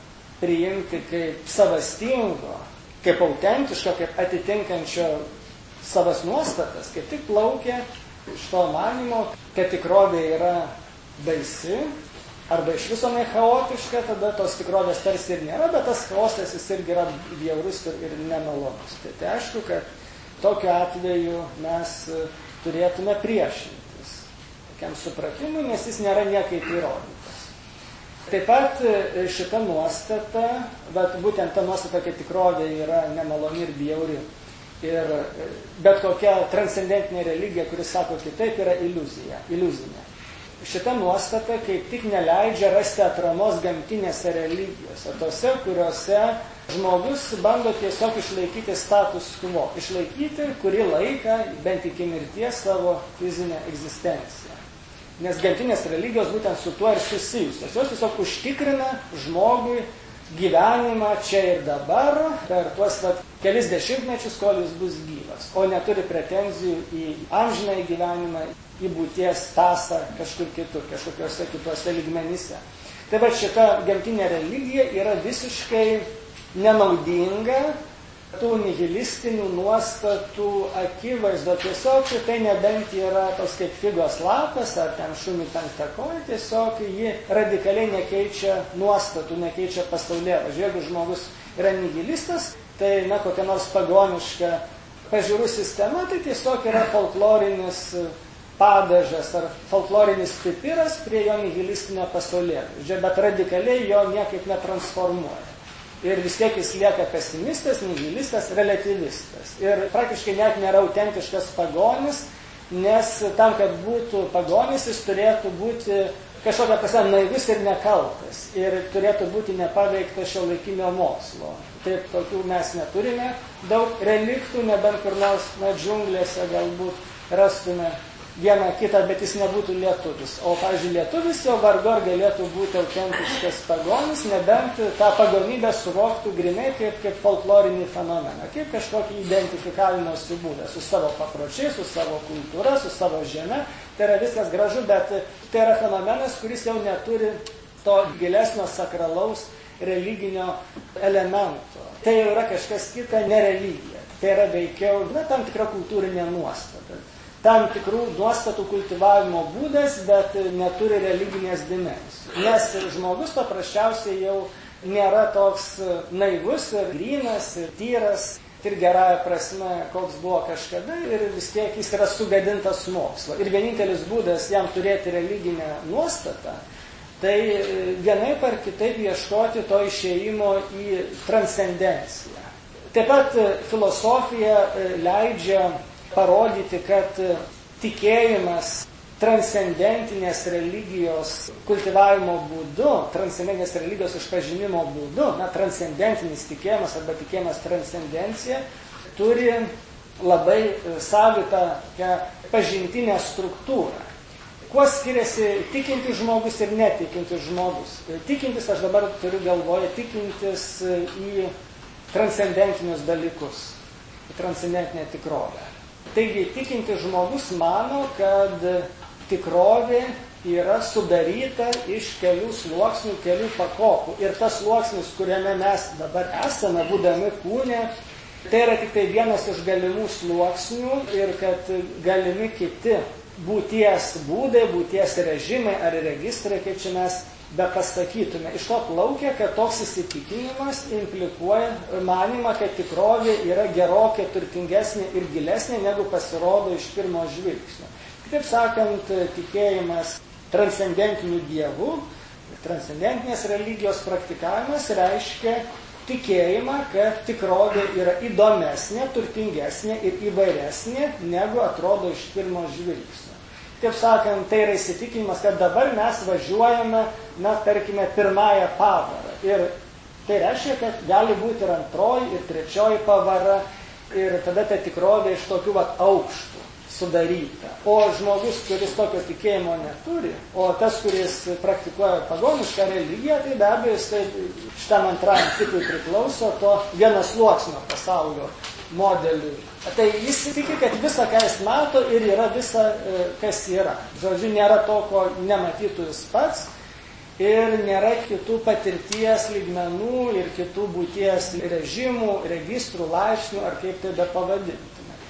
priimti kaip savastingo, kaip autentiško, kaip atitinkančio savas nuostatas, kaip tik plaukia iš to manymo, kad tikrovė yra baisi, arba iš viso nechaotiška, tada tos tikrovės tarsi ir nėra, bet tas chaosas jis irgi yra bjaurus ir, ir nemalonus. Tai, tai aišku, kad tokiu atveju mes turėtume priešintis tokiam supratimui, nes jis nėra niekaip įrodytas. Taip pat šita nuostata, bet būtent ta nuostata, kad tikrovė yra nemaloni ir bjauri. Ir bet kokia transcendentinė religija, kuris sako kitaip, yra iliuzija, iliuzinė. Šita nuostata kaip tik neleidžia rasti atramos gamtinėse religijose, tose, kuriuose žmogus bando tiesiog išlaikyti status quo, išlaikyti kurį laiką, bent iki mirties, savo fizinę egzistenciją. Nes gamtinės religijos būtent su tuo ir susijusios. Jos tiesiog užtikrina žmogui gyvenimą čia ir dabar, per tuos vat, kelis dešimtmečius, kol jis bus gyvas, o neturi pretenzijų į amžinąjį gyvenimą, į būties tasą kažkur kitur, kažkokiuose kituose lygmenyse. Tai va šita gamtinė religija yra visiškai nenaudinga tų nihilistinių nuostatų akivaizdo. Tiesiog tai nebent yra tos kaip figos lapas ar ten šunį penktakoja, tiesiog ji radikaliai nekeičia nuostatų, nekeičia pasaulėvaizdžio. Jeigu žmogus yra nihilistas, tai na, kokia nors pagoniška pažiūrų sistema, tai tiesiog yra folklorinis padažas ar folklorinis pipiras prie jo nihilistinio pasaulėvaizdžio, bet radikaliai jo niekaip netransformuoja. Ir vis tiek jis lieka pesimistas, nihilistas, relativistas. Ir praktiškai net nėra autentiškas pagonis, nes tam, kad būtų pagonis, jis turėtų būti kažkokia prasme naivus ir nekaltas. Ir turėtų būti nepaveiktas šiuolaikinio mokslo. Taip, tokių mes neturime daug reliktų, nebent kur nors na, džiunglėse galbūt rastume vieną kitą, bet jis nebūtų lietuvis. O, pavyzdžiui, lietuvis jau vargu ar galėtų būti autentiškas pagonis, nebent tą pagonybę suvoktų grinai kaip, kaip folklorinį fenomeną, kaip kažkokį identifikavimosi būdą su savo papročiais, su savo kultūra, su savo žeme. Tai yra viskas gražu, bet tai yra fenomenas, kuris jau neturi to gilesnio sakralaus religinio elemento. Tai jau yra kažkas kita, ne religija. Tai yra veikiau, na, tam tikra kultūrinė nuostata. Tam tikrų nuostatų kultivavimo būdas, bet neturi religinės dimensijos. Nes žmogus paprasčiausiai jau nėra toks naivus ir grynas ir tyras ir gerąja prasme, koks buvo kažkada, ir vis tiek jis yra sugadintas mokslo. Ir vienintelis būdas jam turėti religinę nuostatą, tai vienaip ar kitaip ieškoti to išėjimo į transcendenciją. Taip pat filosofija leidžia parodyti, kad tikėjimas transcendentinės religijos kultivavimo būdu, transcendentinės religijos išpažinimo būdu, na, transcendentinis tikėjimas arba tikėjimas transcendencija, turi labai savitą pažintinę struktūrą. Kuo skiriasi tikintis žmogus ir netikintis žmogus? Tikintis, aš dabar turiu galvoje, tikintis į transcendentinius dalykus, į transcendentinę tikrovę. Taigi, tikintis žmogus mano, kad tikrovė yra sudaryta iš kelių sluoksnių, kelių pakopų. Ir tas sluoksnis, kuriame mes dabar esame, būdami kūne, tai yra tik tai vienas iš galimų sluoksnių ir kad galimi kiti būties būdai, būties režimai ar registrai, kaip čia mes be pasakytume. Iš to plaukia, kad toks įsitikinimas implikuoja manymą, kad tikrovė yra gerokai turtingesnė ir gilesnė, negu pasirodo iš pirmo žvilgsnio. Taip sakant, tikėjimas transcendentiniu dievu, transcendentinės religijos praktikavimas reiškia tikėjimą, kad tikrovė yra įdomesnė, turtingesnė ir įvairesnė, negu atrodo iš pirmo žvilgsnio. Taip sakant, tai yra įsitikinimas, kad dabar mes važiuojame, na, tarkime, pirmąją pavarą. Ir tai reiškia, kad gali būti ir antroji, ir trečioji pavara, ir tada ta tikrovė iš tokių vat aukštų sudaryta. O žmogus, kuris tokio tikėjimo neturi, o tas, kuris praktikuoja pagonišką religiją, tai be abejo, jis šitam antrajam tipui priklauso to vienas sluoksnio pasaulio modeliui. Tai jis tiki, kad visa, ką jis mato, ir yra visa, kas yra. Žodžiu, nėra to, ko nematytų jis pats, ir nėra kitų patirties lygmenų ir kitų būties režimų, registrų, laipsnių, ar kaip tai be pavadintume.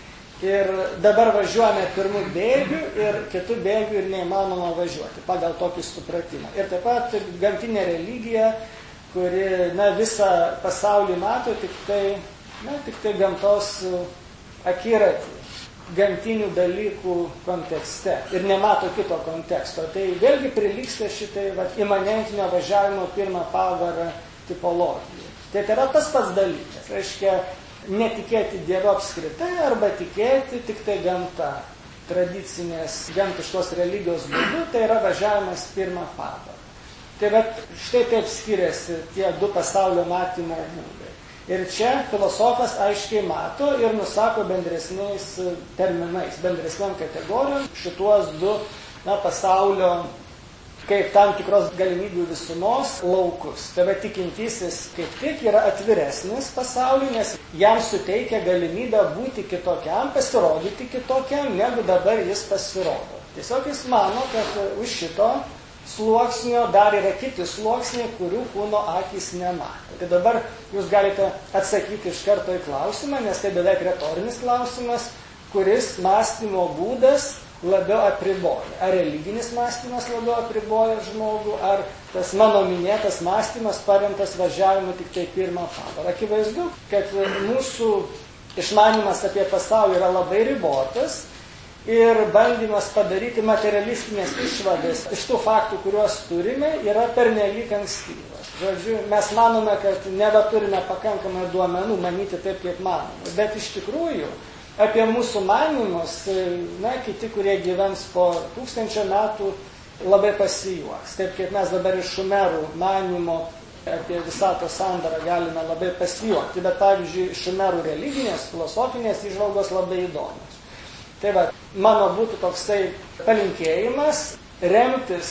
Ir dabar važiuojame pirmų bėgių ir kitų bėgių ir neįmanoma važiuoti pagal tokį supratimą. Ir taip pat gamtinė religija, kuri, na, visą pasaulį mato tik tai, na, tik tai gamtos akiratį, gamtinių dalykų kontekste ir nemato kito konteksto. Tai vėlgi prilygsta šitai vat, imanentinio važiavimo pirmą pavarą tipologijai. Tai yra tas pats dalykas. Reiškia, netikėti Dievu apskritai arba tikėti tik tai gamta, tradicinės gamtiškos religijos būdu, tai yra važiavimas pirmą pavarą. Tai bet štai taip skiriasi tie du pasaulio matymo būdai. Ir čia filosofas aiškiai mato ir nusako bendresniais terminais, bendresniam kategorijom šituos du, na, pasaulio kaip tam tikros galimybių visumos laukus. Tai va tikintysis kaip tik yra atviresnis pasauliui, nes jam suteikia galimybę būti kitokiam, pasirodyti kitokiam, negu dabar jis pasirodo. Tiesiog jis mano, kad už šito sluoksnio dar yra kiti sluoksniai, kurių kūno akys nemato. Tai dabar jūs galite atsakyti iš karto į klausimą, nes tai beveik retorinis klausimas, kuris mąstymo būdas labiau apriboja. Ar religinis mąstymas labiau apriboja žmogų, ar tas mano minėtas mąstymas paremtas važiavimu tik tai pirmą pavarą. Akivaizdu, kad mūsų išmanymas apie pasaulį yra labai ribotas ir bandymas padaryti materialistinės išvadas iš tų faktų, kuriuos turime, yra pernelyg ankstyvas. Žodžiu, mes manome, kad neva turime pakankamai duomenų manyti taip, kaip manome. Bet iš tikrųjų, apie mūsų manymus, na, kiti, kurie gyvens po tūkstančio metų, labai pasijuoks. Taip kaip mes dabar iš šumerų manymo apie visatos sandarą galime labai pasijuokti, bet pavyzdžiui, šumerų religinės, filosofinės įžvalgos labai įdomios. Tai va, mano būtų toksai palinkėjimas remtis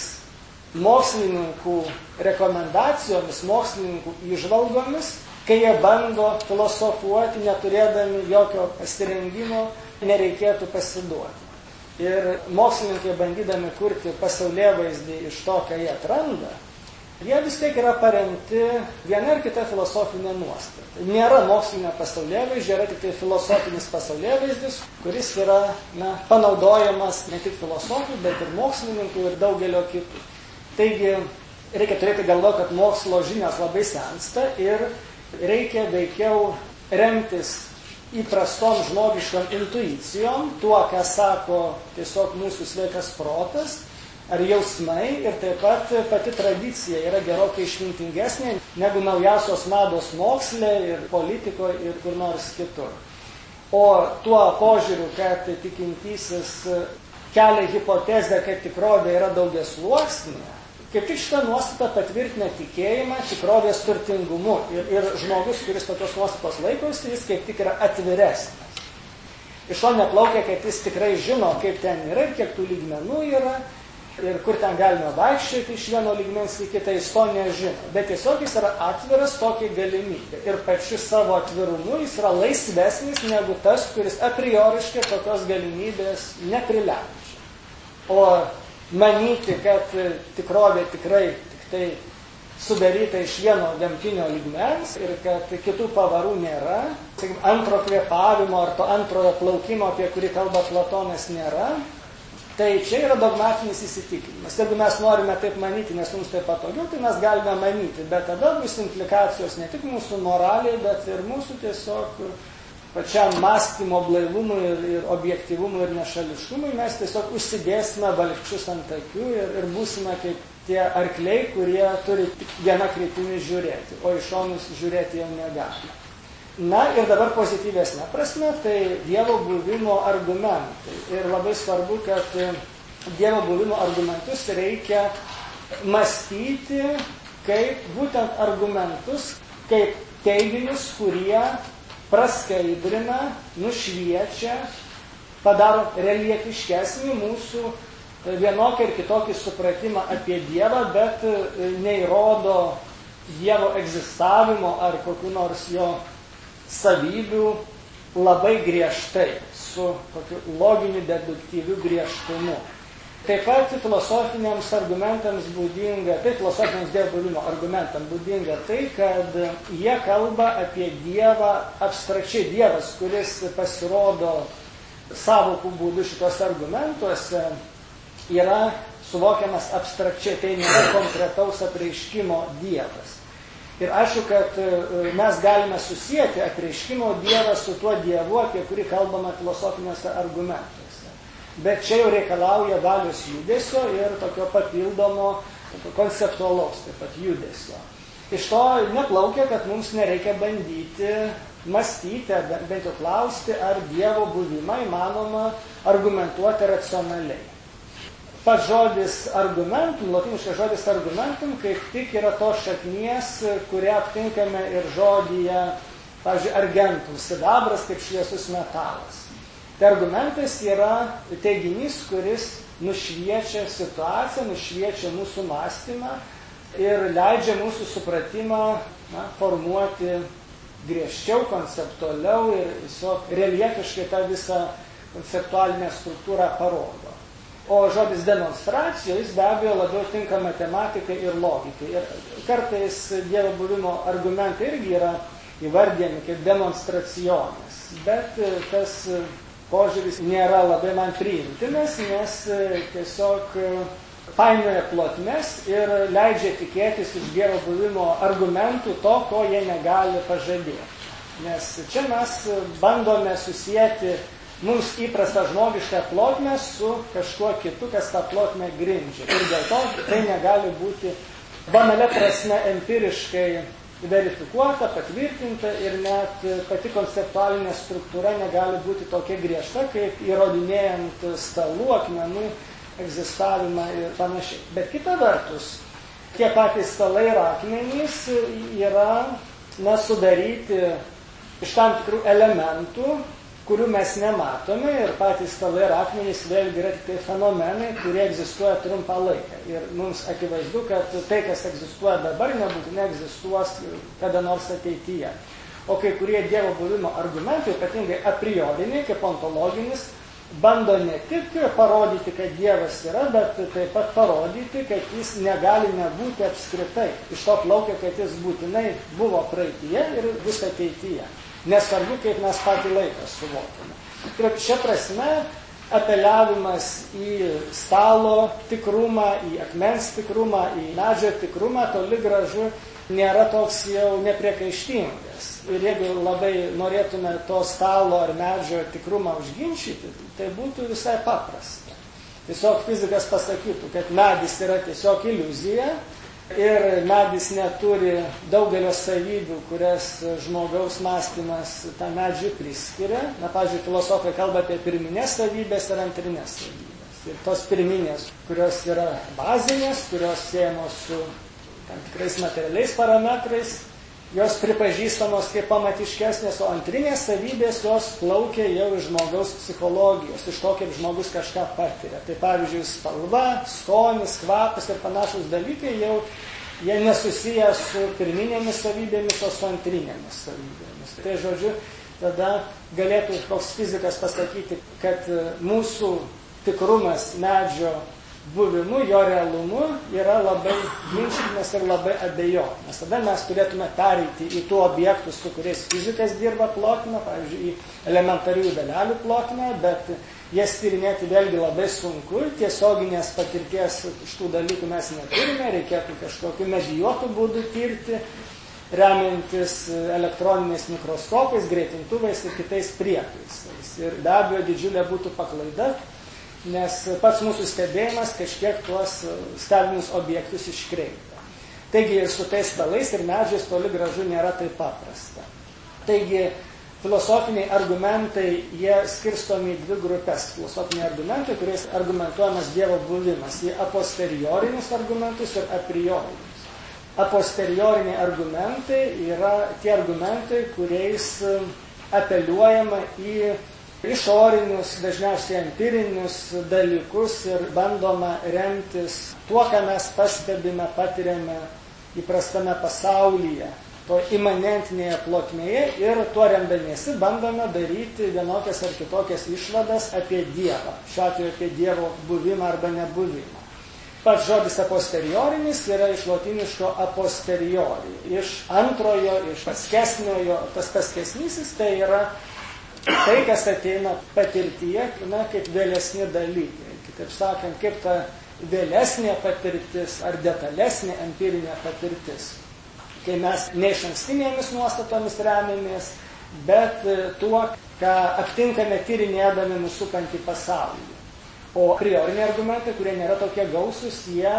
mokslininkų rekomendacijomis, mokslininkų įžvalgomis, kai jie bando filosofuoti, neturėdami jokio pasirengimo, nereikėtų pasiduoti. Ir mokslininkai, bandydami kurti pasaulėvaizdį iš to, ką jie atranda, jie vis tiek yra paremti viena ar kita filosofinė nuostata. Nėra mokslinio pasaulėvaizdžio, yra tik tai filosofinis pasaulėvaizdis, kuris yra, na, panaudojamas ne tik filosofų, bet ir mokslininkų ir daugelio kitų. Taigi, reikia turėti galvo, kad mokslo žinios labai sensta ir reikia veikiau remtis įprastom žmogiškom intuicijom, tuo, ką sako tiesiog mūsų sveikas protas ar jausmai, ir taip pat pati tradicija yra gerokai išmintingesnė negu naujausios mados moksle ir politikoje ir kur nors kitur. O tuo požiūriu, kad tikintysis kelia hipotezę, kad tikrovė yra daugiasluoksnė, kaip tik šitą nuostatą patvirtina tikėjimą tikrovės turtingumu. Ir, ir žmogus, kuris tokios nuostatos laikosi, jis kaip tik yra atviresnis. Iš to neplaukia, kad jis tikrai žino, kaip ten yra ir kiek tų lygmenų yra, ir kur ten galima vaikščioti iš vieno lygmens į kitą, jis to nežino. Bet tiesiog jis yra atviras tokiai galimybė. Ir pačiu savo atvirumu jis yra laisvesnis negu tas, kuris a prioriškai tokios galimybės neprileidžia. O manyti, kad tikrovė tikrai tik tai sudaryta iš vieno gamtinio lygmens ir kad kitų pavarų nėra, sakykim, antro kvėpavimo ar to antrojo plaukimo, apie kurį kalba Platonas, nėra, tai čia yra dogmatinis įsitikinimas. Jeigu mes norime taip manyti, nes mums tai patogiau, tai mes galime manyti, bet tada bus implikacijos ne tik mūsų moraliai, bet ir mūsų tiesiog pačiam mąstymo blaivumui ir, ir objektyvumui ir nešališkumui. Mes tiesiog užsidėsime valkčius ant akių ir, ir būsime kaip tie arkliai, kurie turi tik vieną kryptimį žiūrėti, o iš šonus žiūrėti jau negali. Na ir dabar pozityvesnė prasme, tai Dievo buvimo argumentai. Ir labai svarbu, kad Dievo buvimo argumentus reikia mąstyti kaip būtent argumentus, kaip teiginius, kurie praskaidrina, nušviečia, padaro reliefiškesnį mūsų vienokį ir kitokį supratimą apie Dievą, bet neįrodo Dievo egzistavimo ar kokių nors jo savybių labai griežtai, su tokiu loginiu deduktyviu griežtumu. Taip pat filosofiniams argumentams būdinga, tai filosofiniams Dievo buvimo argumentams būdinga tai, kad jie kalba apie Dievą abstrakčiai. Dievas, kuris pasirodo savokų būdų šitos argumentuose, yra suvokiamas abstrakčiai, tai nėra konkretaus apreiškimo Dievas. Ir aišku, kad mes galime susijęti apreiškimo Dievą su tuo Dievu, apie kurį kalbama filosofiniuose argumentuose. Bet čia jau reikalauja valios judesio ir tokio papildomo, tokio konceptualaus taip pat judesio. Iš to neplaukia, kad mums nereikia bandyti mąstyti, bent jau klausti, ar Dievo buvimą įmanoma argumentuoti racionaliai. Pats žodis argumentum, latiniškas žodis argumentum, kaip tik yra tos šaknies, kurią aptinkame ir žodyje, pavyzdžiui, argentum, sidabras kaip šviesus metalas. Tai argumentas yra teiginys, kuris nušviečia situaciją, nušviečia mūsų mąstymą ir leidžia mūsų supratimą na, formuoti griežčiau, konceptualiau ir tiesiog reliefiškai tą visą konceptualinę struktūrą parodo. O žodis demonstracija, jis be abejo labiau tinka matematikai ir logikai. Ir kartais Dievo buvimo argumentai irgi yra įvardėjami kaip demonstracionis, bet tas požiūris nėra labai man priimtinas, nes tiesiog painioja plotmes ir leidžia tikėtis iš Dievo buvimo argumentų to, ko jie negali pažadėti. Nes čia mes bandome susijęti mums įprastą žmogišką plotmę su kažkuo kitu, kas tą plotmę grindžia. Ir dėl to tai negali būti banalia prasme empiriškai verifikuota, patvirtinta ir net pati konceptualinė struktūra negali būti tokia griežta, kaip įrodinėjant stalų, akmenų egzistavimą ir panašiai. Bet kita vertus, tie patys stalai ir akmenys yra na, sudaryti iš tam tikrų elementų, kurių mes nematome, ir patys stalai ir akmenys vėlgi yra tik tai fenomenai, kurie egzistuoja trumpą laiką. Ir mums akivaizdu, kad tai, kas egzistuoja dabar, nebūtinai egzistuos kada nors ateityje. O kai kurie Dievo buvimo argumentai, ypatingai a prioriniai, kaip ontologinis, bando ne tik parodyti, kad Dievas yra, bet taip pat parodyti, kad jis negali nebūti apskritai. Iš to plaukia, kad jis būtinai buvo praeityje ir bus ateityje. Nesvarbu, kaip mes patį laiką suvokiame. Ir šia prasme apeliavimas į stalo tikrumą, į akmens tikrumą, į medžio tikrumą toli gražu nėra toks jau nepriekaištingas. Ir jeigu labai norėtume to stalo ar medžio tikrumą užginčyti, tai būtų visai paprasta. Tiesiog fizikas pasakytų, kad medis yra tiesiog iliuzija ir medis neturi daugelio savybių, kurias žmogaus mąstymas tą medžiui priskiria. Na, pavyzdžiui, filosofai kalba apie pirminės savybės ir antrinės savybės. Ir tos pirminės, kurios yra bazinės, kurios siejamos su tam tikrais materialiais parametrais, jos pripažįstamos kaip pamatiškesnės, o antrinės savybės jos plaukia jau iš žmogaus psichologijos, iš to, kaip žmogus kažką patiria. Tai pavyzdžiui, spalva, skonis, kvapas ir panašus dalykai jau jie nesusiję su pirminėmis savybėmis, o su antrinėmis savybėmis. Tai žodžiu, tada galėtų koks fizikas pasakyti, kad mūsų tikrumas medžio buvimu, jo realumu yra labai ginčytinas ir labai abejotinas. Tada mes turėtume pereiti į tų objektų, su kuriais fizikas dirba plotimą, pavyzdžiui, į elementarių dalelių plotimą, bet jas tyrinėti vėlgi labai sunku, tiesioginės patirties iš tų dalykų mes neturime, reikėtų kažkokiu medijuotų būdų tirti, remiantis elektroniniais mikroskopais, greitintuvais ir kitais prietaisais. Ir be abejo didžiulė būtų paklaida, nes pats mūsų stebėjimas kažkiek tuos stebimus objektus iškreipia. Taigi ir su tais stalais ir medžiais toli gražu nėra taip paprasta. Taigi filosofiniai argumentai, jie skirstomi į dvi grupės. Filosofiniai argumentai, kuriais argumentuojamas Dievo buvimas, į a posteriorinius argumentus ir a priorinius. A posterioriniai argumentai yra tie argumentai, kuriais apeliuojama į išorinius, dažniausiai empirinius dalykus ir bandoma remtis tuo, ką mes pastebime, patiriame įprastame pasaulyje, to imanentinėje plotmėje ir tuo remdamiesi bandome daryti vienokias ar kitokias išvadas apie Dievą, šiuo atveju apie Dievo buvimą arba nebuvimą. Pats žodis a posteriorinis yra iš lotiniško a posteriori, iš antrojo, iš paskesniojo, tas paskesnysis tai yra tai, kas ateina patirtyje, na, kaip vėlesni dalykai. Kitaip sakant, kaip ta vėlesnė patirtis ar detalesnė empirinė patirtis. Kai mes ne išankstinėmis nuostatomis remiamės, bet tuo, ką aptinkame tyrinėdami mūsų supantį pasaulį. O prioriniai argumentai, kurie nėra tokie gausus, jie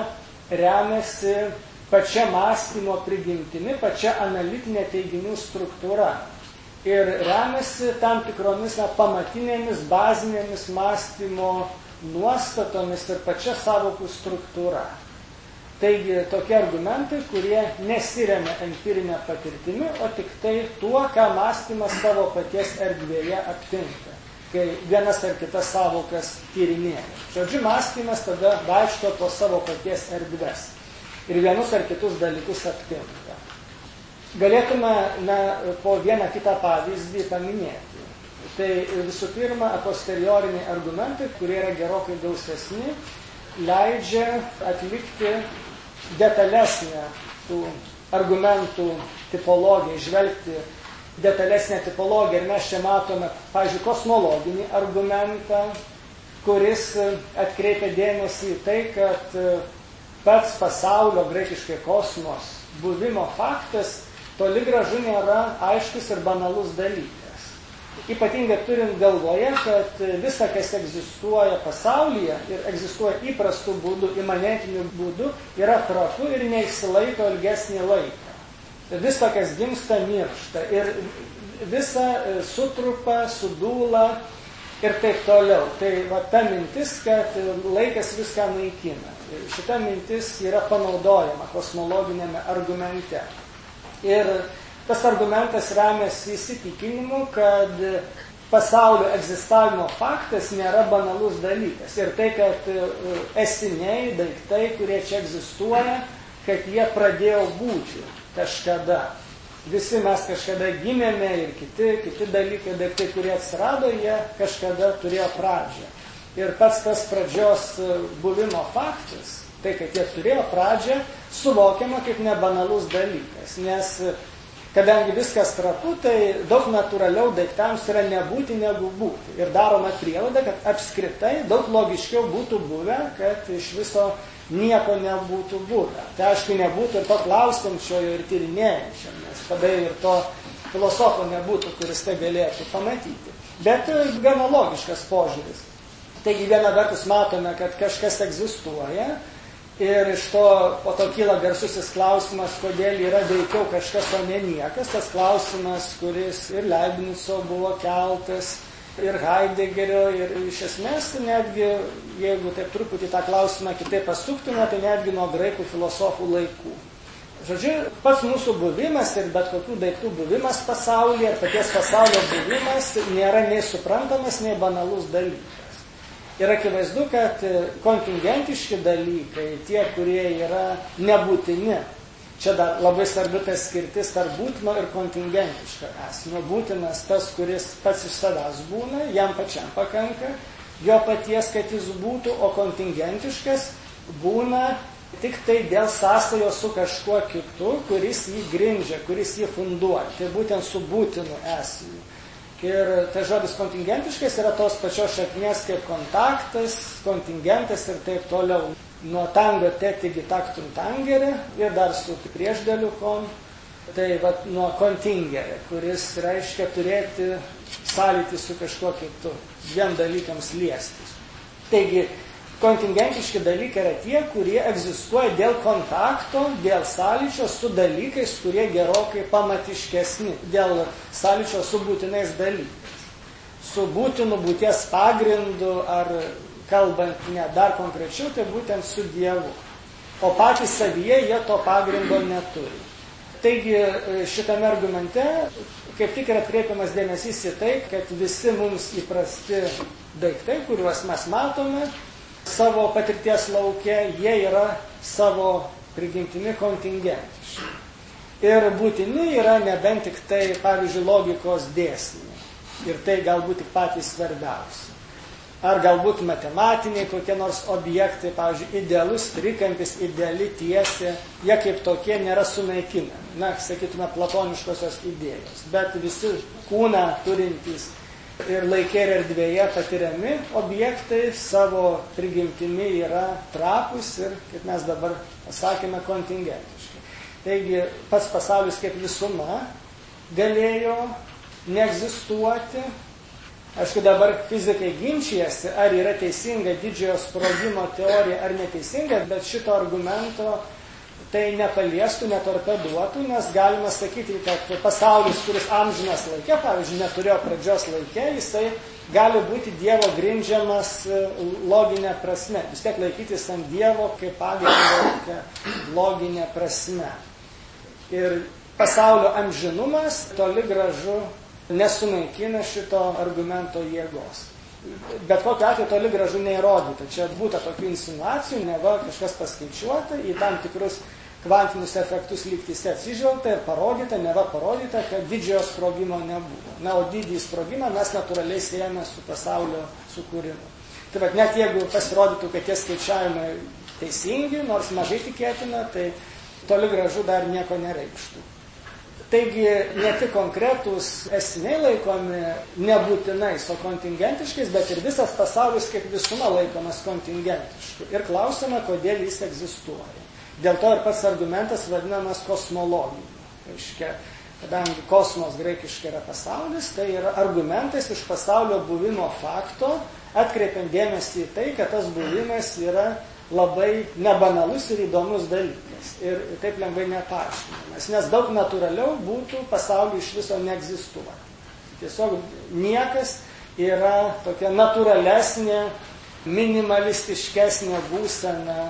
remiasi pačia mąstymo prigimtimi, pačia analitinė teiginių struktūra. Ir remiasi tam tikromis na, pamatinėmis, bazinėmis mąstymo nuostatomis ir pačia sąvokų struktūra. Taigi tokie argumentai, kurie nesiremia empirinę patirtimi, o tik tai tuo, ką mąstymas savo paties erdvėje aptinka, kai vienas ar kitas sąvokas tyrinėja. Žodžiu, mąstymas tada vaikšto po savo paties erdves ir vienus ar kitus dalykus aptinka. Galėtume na, po vieną kitą pavyzdį paminėti. Tai visų pirma, a posterioriniai argumentai, kurie yra gerokai gausesni, leidžia atlikti detalesnę tų argumentų tipologiją, žvelgti detalesnę tipologiją. Ir mes čia matome, pavyzdžiui, kosmologinį argumentą, kuris atkreipia dėmesį į tai, kad pats pasaulio, graikiškai kosmos, buvimo faktas toli gražu nėra aiškus ir banalus dalykas. Ypatingai turint galvoje, kad visa, kas egzistuoja pasaulyje ir egzistuoja įprastų būdų, imanentinių būdų, yra trapu ir neišsilaiko ilgesnį laiką. Visa, kas gimsta, miršta ir visa sutrupa, sudūla ir taip toliau. Tai va, ta mintis, kad laikas viską naikina. Šita mintis yra panaudojama kosmologinėme argumente. Ir tas argumentas remiasi įsitikinimu, kad pasaulio egzistavimo faktas nėra banalus dalykas. Ir tai, kad esiniai, daiktai, kurie čia egzistuoja, kad jie pradėjo būti kažkada. Visi mes kažkada gimėme ir kiti, kiti dalykai, daiktai, kurie atsirado, jie kažkada turėjo pradžią. Ir pats tas pradžios buvimo faktas, tai, kad jie turėjo pradžią, suvokiama kaip nebanalus dalykas. Nes kadangi viskas trapu, tai daug natūraliau daiktams yra nebūti negu būti. Ir daroma prielaida, kad apskritai daug logiškiau būtų buvę, kad iš viso nieko nebūtų buvę. Tai aišku, nebūtų ir to klaustančiojo ir tyrinėjančio, nes tada ir to filosofo nebūtų, kuris tai galėtų pamatyti. Bet gana logiškas požiūris. Taigi viena vertus matome, kad kažkas egzistuoja, ir iš to po to kyla garsusis klausimas, kodėl yra veikiau kažkas, o ne niekas. Tas klausimas, kuris ir Leibnico buvo keltas, ir Heideggerio, ir iš esmės netgi, jeigu taip truputį tą klausimą kitaip pasuktume, tai netgi nuo graikų filosofų laikų. Žodžiu, pats mūsų buvimas ir bet kokių daiktų buvimas pasaulyje, ir paties pasaulio buvimas nėra nei suprantamas, nei banalus dalykas. Ir akivaizdu, kad kontingentiški dalykai, tie, kurie yra nebūtini, čia dar labai svarbi tas skirtis tarp būtino ir kontingentiško esmio. Būtinas tas, kuris pats iš savęs būna, jam pačiam pakanka, jo paties, kad jis būtų, o kontingentiškas būna tik tai dėl sąsajos su kažkuo kitu, kuris jį grindžia, kuris jį funduoja. Tai būtent su būtinu esmiu. Ir tai žodis kontingentiškas yra tos pačios šaknies kaip kontaktas, kontingentas ir taip toliau. Nuo tango tetigi taktum tangere ir dar su priešdėliu kon. Tai vat nuo kontingere, kuris reiškia turėti sąlytį su kažkuo kitu, dviem dalykams liestis. Taigi, kontingentiški dalykai yra tie, kurie egzistuoja dėl kontakto, dėl sąlyčio su dalykais, kurie gerokai pamatiškesni, dėl sąlyčio su būtinais dalykais. Su būtinu būties pagrindu, ar kalbant ne dar konkrečiau, tai būtent su Dievu. O patys savyje jie to pagrindo neturi. Taigi šitame argumente kaip tik yra atkreipiamas dėmesys į tai, kad visi mums įprasti daiktai, kuriuos mes matome, savo patirties lauke, jie yra savo prigimtimi kontingentiški. Ir būtini yra nebent tik tai, pavyzdžiui, logikos dėsniai. Ir tai galbūt tik patys svarbiausi. Ar galbūt matematiniai kokie nors objektai, pavyzdžiui, idealus trikampis, ideali tiesė, jie kaip tokie nėra sunaikinami. Na, sakytume, platoniškosios idėjos. Bet visi kūną turintys ir laikė ir erdvėje patiriami objektai savo prigimtimi yra trapūs ir, kaip mes dabar pasakėme, kontingentiški. Taigi pats pasaulis kaip visuma galėjo neegzistuoti. Aišku, dabar fizikai ginčijasi, ar yra teisinga didžiojo sprogimo teorija ar neteisinga, bet šito argumento tai nepaliestų, netorpeduotų, nes galima sakyti, kad pasaulis, kuris amžinas laike, pavyzdžiui, neturėjo pradžios laike, jisai gali būti Dievo grindžiamas loginė prasme. Vis tiek laikytis ant Dievo kaip pagrindo loginė prasme. Ir pasaulio amžinumas toli gražu nesunaikina šito argumento jėgos. Bet kokiu atveju toli gražu neįrodyta. Čia būta tokių insinuacijų, neva kažkas paskaičiuota, į tam tikrus kvantinius efektus lygtyse atsižvelgta ir parodyta, neva parodyta, kad didžiojo sprogimo nebuvo. Na, o didįjį sprogimą mes natūraliai siejame su pasaulio sukūrimu. Tai vat, net jeigu pasirodytų, kad tie skaičiavimai teisingi, nors mažai tikėtina, tai toli gražu dar nieko nereikštų. Taigi, ne tik konkretūs esminiai laikomi nebūtinais, o kontingentiškais, bet ir visas pasaulis kaip visuma laikomas kontingentišku. Ir klausima, kodėl jis egzistuoja. Dėl to ir pats argumentas vadinamas kosmologija. Reiškia, kadangi kosmos graikiškai yra pasaulis, tai yra argumentas iš pasaulio buvimo fakto, atkreipiant dėmesį į tai, kad tas buvimas yra labai nebanalus ir įdomus dalykas. Ir taip lengvai nepaaiškinamas. Nes daug natūraliau būtų pasauliu iš viso neegzistuoti. Tiesiog niekas yra tokia natūralesnė, minimalistiškesnė būsena,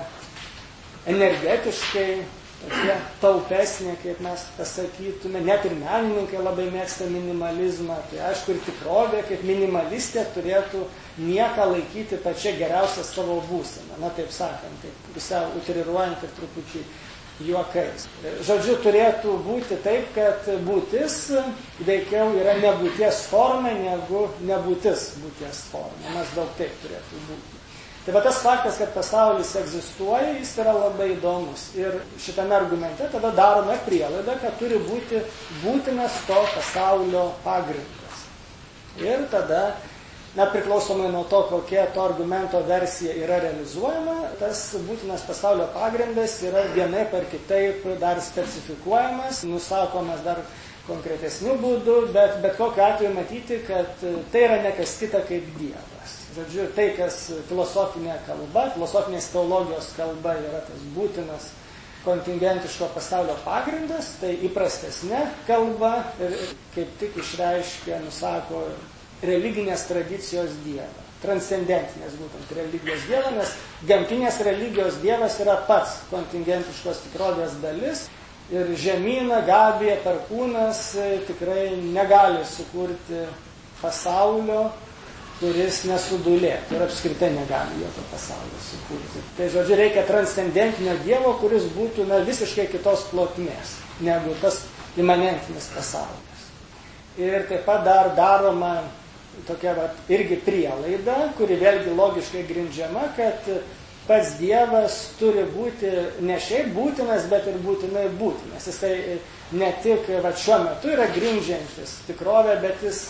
energetiškai tokia taupesnė, kaip mes pasakytume. Net ir menininkai labai mėgsta minimalizmą. Tai aišku, ir tikrovė, kaip minimalistė, turėtų nieką laikyti pačia geriausia savo būseną. Na, taip sakant, taip, pusiau utriruojant ir truputį juokais. Žodžiu, turėtų būti taip, kad būtis veikiau yra nebūties forma, negu nebūtis būties forma. Maždaug taip turėtų būti. Tai va tas faktas, kad pasaulis egzistuoja, jis yra labai įdomus. Ir šitame argumente tada darome prielaidą, kad turi būti būtinas to pasaulio pagrindas. Ir tada, na, priklausomai nuo to, kokia to argumento versija yra realizuojama, tas būtinas pasaulio pagrindas yra vienaip ar kitaip dar specifikuojamas, nusakomas dar konkretesnių būdų, bet, bet kokiu atveju matyti, kad tai yra ne kas kita kaip Dievas. Žodžiu, tai, kas filosofinė kalba, filosofinės teologijos kalba yra tas būtinas kontingentiško pasaulio pagrindas, tai įprastesnė kalba ir kaip tik išreiškia, nusako religinės tradicijos dievą. Transcendentinės būtent religijos dievą, nes gamtinės religijos dievas yra pats kontingentiškos tikrovės dalis ir žemyną, gabija, perkūnas tikrai negali sukurti pasaulio, kuris nesudulėtų ir apskritai negali jokio pasaulio sukurti. Tai žodžiu, reikia transcendentinio dievo, kuris būtų na, visiškai kitos plotmės negu tas imanentinis pasaulis. Ir taip pat dar daroma tokia vat, irgi prielaida, kuri vėlgi logiškai grindžiama, kad pats Dievas turi būti ne šiaip būtinas, bet ir būtinai būtinas. Jisai ne tik vat, šiuo metu yra grindžiantis tikrovę, bet jis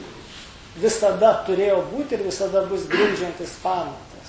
visada turėjo būti ir visada bus grindžiantis pamatas.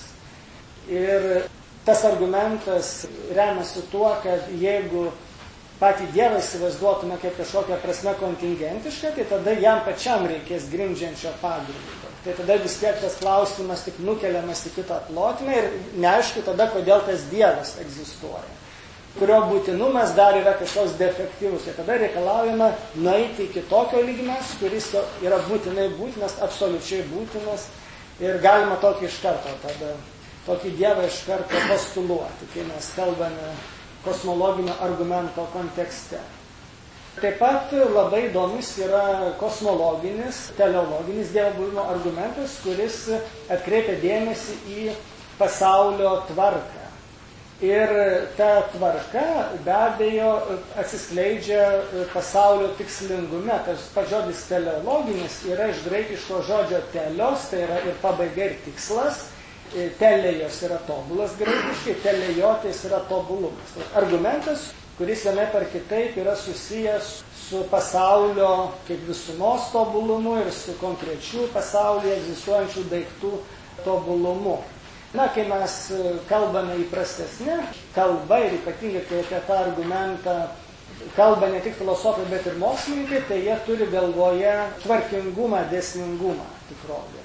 Ir tas argumentas remiasi tuo, kad jeigu patį Dievą įsivaizduotume kaip kažkokią prasme kontingentišką, tai tada jam pačiam reikės grindžiančio pagrindo. Tai tada vis tiek tas klausimas tik nukeliamas į kitą plotmę ir neaišku tada, kodėl tas Dievas egzistuoja, kurio būtinumas dar yra kažkoks defektyvus. Tai tada reikalaujama nueiti iki tokio lygmens, kuris yra būtinai būtinas, absoliučiai būtinas ir galima tokį iš karto tada, tokį Dievą iš karto postuluoti, kai mes kalbame kosmologinio argumento kontekste. Taip pat labai įdomus yra kosmologinis, teleologinis Dievo buvimo argumentas, kuris atkreipia dėmesį į pasaulio tvarką. Ir ta tvarka be abejo atsiskleidžia pasaulio tikslingume. Tas pats žodis teleologinis yra iš graikiško žodžio telios, tai yra ir pabaiga, ir tikslas. Telejos yra tobulas graikiškai, telejotis yra tobulumas. Argumentas, kuris vienaip ar kitaip yra susijęs su pasaulio kaip visumos tobulumu ir su konkrečių pasaulyje egzistuojančių daiktų tobulumu. Na, kai mes kalbame įprastesnė kalba ir ypatingai kai apie tą argumentą kalba ne tik filosofai, bet ir mokslininkai, tai jie turi galvoje tvarkingumą, dėsningumą tikrovės.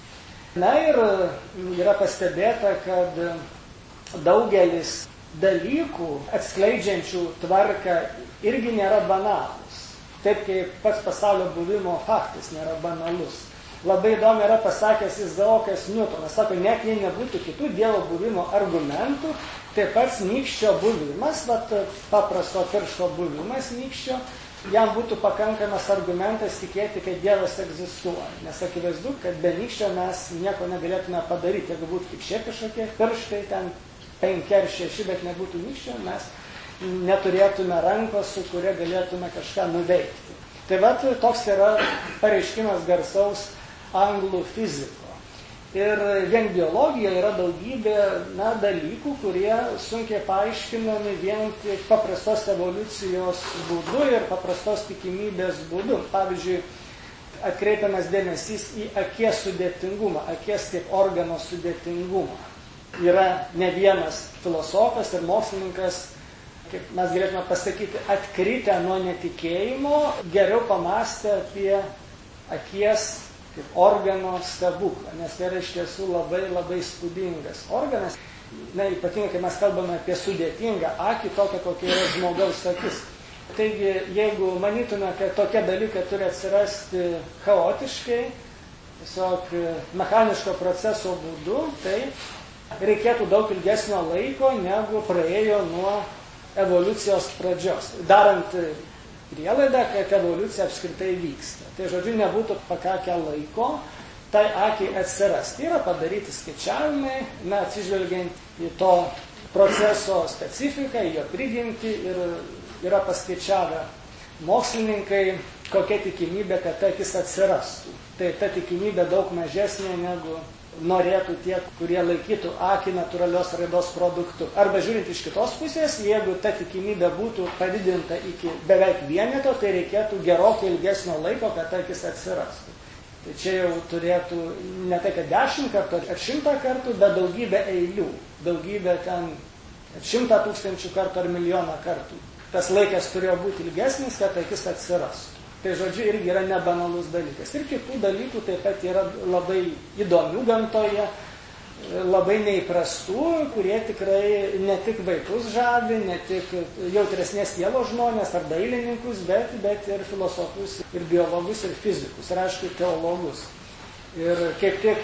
Na ir yra pastebėta, kad daugelis dalykų atskleidžiančių tvarką irgi nėra banalūs. Taip kaip pats pasaulio buvimo faktas nėra banalus. Labai įdomu yra pasakęs Izaokas Niutonas. Sako, net jei nebūtų kitų Dievo buvimo argumentų, tai pats nykščio buvimas, vat, paprasto piršto buvimas nykščio, jam būtų pakankamas argumentas tikėti, kad Dievas egzistuoja. Nes akivaizdu, kad be nykščio mes nieko negalėtume padaryti. Jeigu būtų tik šie kažkokie pirštai, ten penki ar šeši, bet nebūtų nykščio, mes neturėtume rankos, su kuria galėtume kažką nuveikti. Tai va, toks yra pareiškimas garsaus anglų fiziko. Ir vien biologija yra daugybė na, dalykų, kurie sunkiai paaiškinami vien tik paprastos evoliucijos būdu ir paprastos tikimybės būdu. Pavyzdžiui, atkreipiamas dėmesys į akies sudėtingumą, akies kaip organo sudėtingumą. Yra ne vienas filosofas ir mokslininkas, kaip mes galėtume pasakyti, atkritę nuo netikėjimo, geriau pamastę apie akies kaip organo stebuklą, nes tai yra iš tiesų labai labai įspūdingas organas. Na, ypatingai, kai mes kalbame apie sudėtingą akį, tokią, kokia yra žmogaus akis. Taigi, jeigu manytume, kad tokie dalykai turi atsirasti chaotiškai, tiesiog mechaniško proceso būdu, tai reikėtų daug ilgesnio laiko, negu praėjo nuo evoliucijos pradžios. Darant prielaidą, kad evoliucija apskritai vyksta. Tai žodžiu, nebūtų pakakę laiko tai akiai atsirasti. Yra padaryti skaičiavimai, na, atsižvelgiant į to proceso specifiką, į jo prigimtį ir yra paskaičiavę mokslininkai, kokia tikimybė, kad ta akis atsirastų. Tai ta tikimybė daug mažesnė negu norėtų tie, kurie laikytų akį natūralios raidos produktu. Arba žiūrint iš kitos pusės, jeigu ta tikimybė būtų padidinta iki beveik vieneto, tai reikėtų gerokai ilgesnio laiko, kad ta akis atsirastų. Tai čia jau turėtų ne tai, kad dešimt kartų ar šimtą kartų, bet daugybę eilių. Daugybę ten šimtą tūkstančių kartų ar milijoną kartų. Tas laikas turėjo būti ilgesnis, kad ta akis atsirastų. Tai žodžiu irgi yra nebanalus dalykas. Ir kitų dalykų taip pat yra labai įdomių gamtoje, labai neįprastų, kurie tikrai ne tik vaikus žavi, ne tik jautresnės sielos žmonės ar dailininkus, bet, bet ir filosofus, ir biologus, ir fizikus, ir aišku, teologus. Ir kaip tik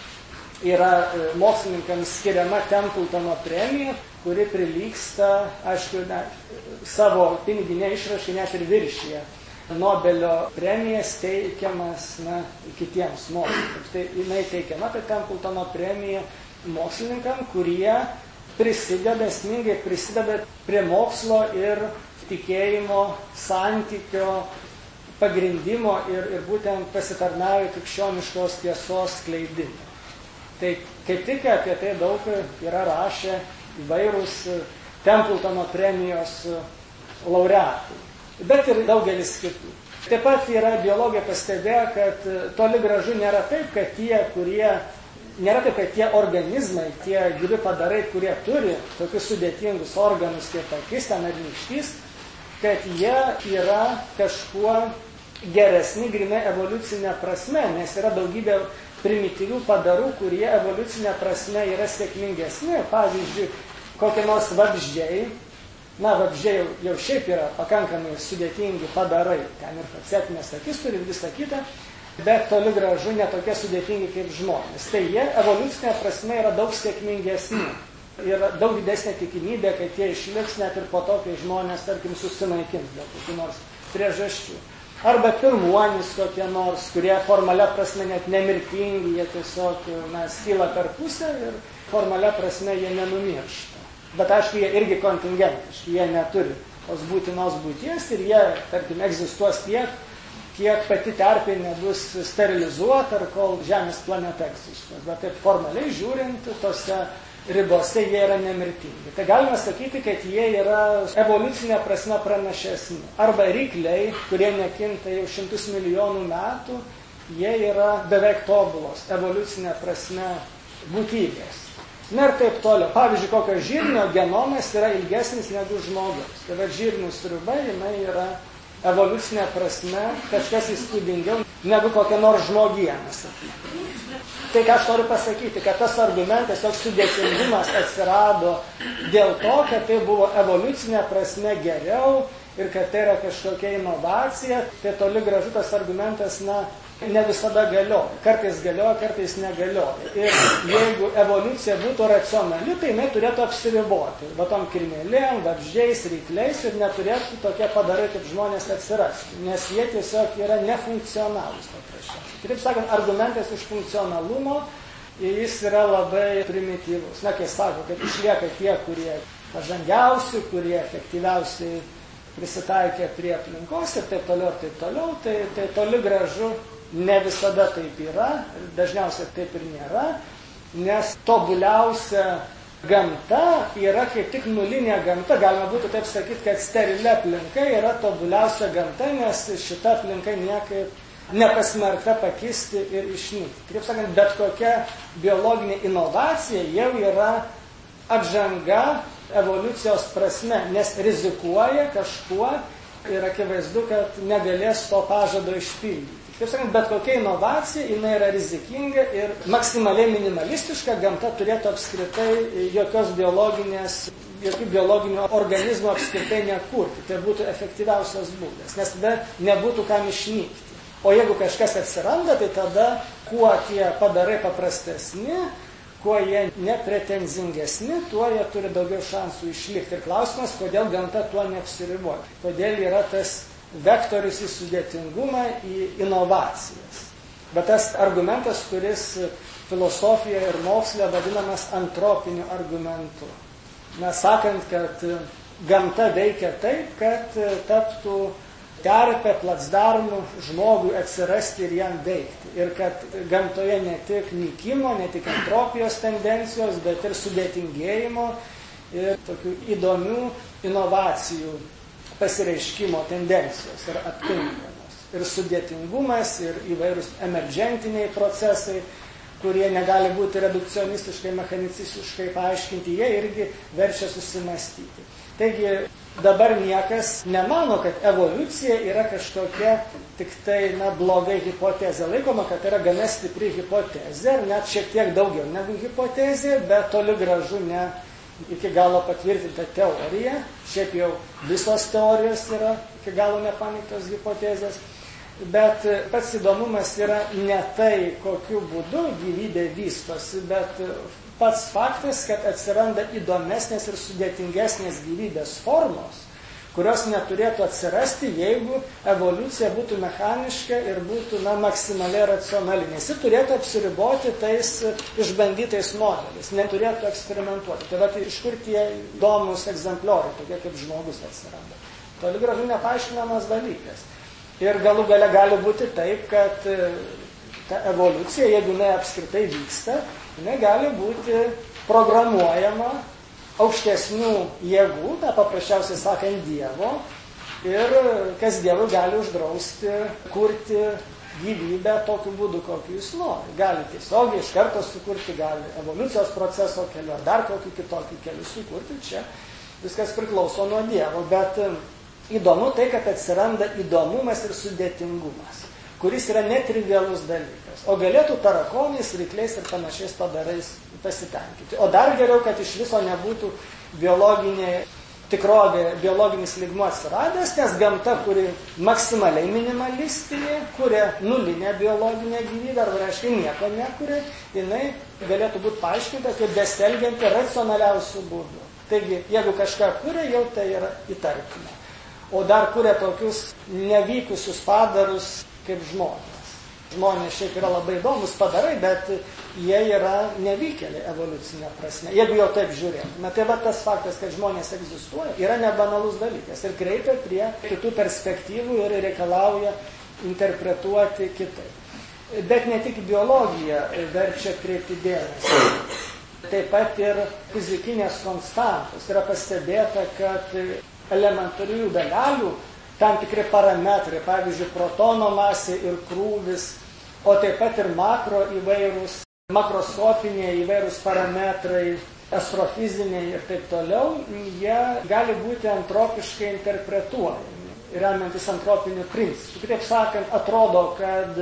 yra mokslininkams skiriama Templetono premija, kuri prilygsta, aišku, ne, savo piniginė išraiškai net ir viršyje Nobelio premijas teikiamas na, kitiems mokslininkams. Tai jinai teikiama, tai Templetono premija mokslininkam, kurie prisideda, esmingai prisideda prie mokslo ir tikėjimo santykio pagrindimo ir, ir būtent pasitarnauja krikščioniškos tiesos skleidimui. Tai kaip tik apie tai daug yra rašę įvairūs Templetono premijos laureatai, bet ir daugelis kitų. Taip pat yra biologija pastebėjo, kad toli gražu nėra taip, kad tie, kurie, nėra taip, kad tie organizmai, tie gyvi padarai, kurie turi tokius sudėtingus organus, kaip akis, ten ar nykštys, kad jie yra kažkuo geresni grinai evoliucinė prasme, nes yra daugybė primityvių padarų, kurie evoliucinė prasme yra sėkmingesni. Pavyzdžiui, kokie nors vabzdžiai, na, vabzdžiai jau, jau šiaip yra pakankamai sudėtingi padarai, ten ir facetinės akis turi visą kitą, bet toli gražu netokie sudėtingi kaip žmonės. Tai jie evoliucinė prasme yra daug sėkmingesni. Yra daug didesnė tikimybė, kad jie išliks net ir po to, kai žmonės, tarkim, susinaikins dėl kokių nors priežasčių. Arba pirmuonys kokie nors, kurie formalia prasme net nemirtingi, jie tiesiog na, skyla per pusę ir formalia prasme jie nenumiršta. Bet aišku, jie irgi kontingentiški, jie neturi tos būtinos būties ir jie, tarkim, egzistuos tiek, kiek pati terpė nebus sterilizuota ar kol Žemės planeta egzistuos. Bet taip formaliai žiūrint, tose ribose jie yra nemirtingi. Tai galima sakyti, kad jie yra evoliucinė prasme pranašesni. Arba rykliai, kurie nekinta jau šimtus milijonų metų, jie yra beveik tobulos evoliucinė prasme būtybės. Na ir taip toliau. Pavyzdžiui, kokio žirnio genomas yra ilgesnis negu žmogaus. Tai va žirnių sriuba, jinai yra evoliucinė prasme kažkas įspūdingiau negu kokia nors žmogiena, sakykime. Tai ką aš noriu pasakyti, kad tas argumentas, toks sudėtingumas atsirado dėl to, kad tai buvo evoliucinė prasme geriau ir kad tai yra kažkokia inovacija, tai toli gražu tas argumentas, na, ne visada galioja. Kartais galioja, kartais negalioja. Ir jeigu evoliucija būtų racionali, tai jinai turėtų apsiriboti. Va tom kirmėlėm, vabzdžiais, rykliais ir neturėtų tokie padarai kaip žmonės atsirasti, nes jie tiesiog yra nefunkcionalūs paprasčiausiai. Kitaip sakant, argumentas iš funkcionalumo, jis yra labai primityvus. Na, kai sako, kad išlieka tie, kurie pažangiausi, kurie efektyviausiai prisitaikė prie aplinkos ir taip toliau, ir taip toliau, tai, tai toli gražu ne visada taip yra, dažniausiai taip ir nėra, nes tobuliausia gamta yra kaip tik nulinė gamta. Galima būtų taip sakyti, kad sterili aplinka yra tobuliausia gamta, nes šita aplinka niekaip nepasmerkta pakisti ir išnykti. Kaip sakant, bet kokia biologinė inovacija jau yra atžanga evoliucijos prasme, nes rizikuoja kažkuo ir akivaizdu, kad negalės to pažado išpildyti. Kaip sakant, bet kokia inovacija, jinai yra rizikinga ir maksimaliai minimalistiška, gamta turėtų apskritai jokios biologinės, jokių biologinių organizmų apskritai nekurti. Tai būtų efektyviausias būdas, nes tada nebūtų kam išnykti. O jeigu kažkas atsiranda, tai tada kuo tie padarai paprastesni, kuo jie nepretenzingesni, tuo jie turi daugiau šansų išlikti. Ir klausimas, kodėl gamta tuo neapsiriboja. Kodėl yra tas vektorius į sudėtingumą, į inovacijas. Bet tas argumentas, kuris filosofijoje ir moksle vadinamas antropiniu argumentu. Mes sakant, kad gamta veikia taip, kad taptų terpę, placdarmų žmogui atsirasti ir jam veikti. Ir kad gamtoje ne tik nykimo, ne tik entropijos tendencijos, bet ir sudėtingėjimo ir tokių įdomių inovacijų pasireiškimo tendencijos ir aptinkamos. Ir sudėtingumas, ir įvairūs emergentiniai procesai, kurie negali būti redukcionistiškai, mechanicistiškai paaiškinti, jie irgi verčia susimastyti. Taigi, dabar niekas nemano, kad evoliucija yra kažkokia tik tai na, blogai hipotezė. Laikoma, kad yra gana stipri hipotezė, ir net šiek tiek daugiau negu hipotezė, bet toli gražu ne iki galo patvirtinta teorija. Šiaip jau visos teorijos yra iki galo nepaneigtos hipotezės. Bet pats įdomumas yra ne tai, kokiu būdu gyvybė vystosi, bet pats faktas, kad atsiranda įdomesnės ir sudėtingesnės gyvybės formos, kurios neturėtų atsirasti, jeigu evoliucija būtų mechaniška ir būtų na, maksimaliai racionali. Nes ji turėtų apsiriboti tais išbandytais modeliais, neturėtų eksperimentuoti. Tai va, tai iš kur tie įdomus egzemplioriai, tokie kaip žmogus atsiranda. Toli gražu nepaaiškinamas dalykas. Ir galų gale gali būti taip, kad ta evoliucija, jeigu jinai apskritai vyksta, jinai gali būti programuojama aukštesnių jėgų, na, paprasčiausiai sakant, Dievo, ir kas Dievui gali uždrausti kurti gyvybę tokiu būdu, kokiu jis nori. Gali tiesiogiai iš karto sukurti, gali evoliucijos proceso keliu, ar dar kokį kitokį kelių sukurti. Čia viskas priklauso nuo Dievo, bet įdomu tai, kad atsiranda įdomumas ir sudėtingumas, kuris yra netrivialus dalykas. O galėtų tarakonais, rykliais ir panašiais padarais pasitenkinti. O dar geriau, kad iš viso nebūtų biologinė tikrovė, biologinis lygmuo atsiradęs, nes gamta, kuri maksimaliai minimalistinė, kuria nulinę biologinę gyvybę, arba reiškia nieko nekuria, jinai galėtų būti paaiškinta kaip besielgianti racionaliausių būdų. Taigi, jeigu kažką kuria, jau tai yra įtartina. O dar kuria tokius nevykusius padarus kaip žmonės. Žmonės šiaip yra labai įdomus padarai, bet jie yra nevykėliai evoliucinė prasme, jeigu jau taip žiūrėtume. Tai va tas faktas, kad žmonės egzistuoja, yra nebanalus dalykas ir kreipia prie kitų perspektyvų ir reikalauja interpretuoti kitaip. Bet ne tik biologija verčia kreipti dėmesį. Taip pat ir fizikinės konstantos. Yra pastebėta, kad elementarių dalelių tam tikri parametrai, pavyzdžiui, protono masė ir krūvis, o taip pat ir makro įvairūs, makroskopiniai įvairūs parametrai, astrofiziniai ir taip toliau, jie gali būti antropiškai interpretuojami, remiantis antropiniu principu. Kitaip sakant, atrodo, kad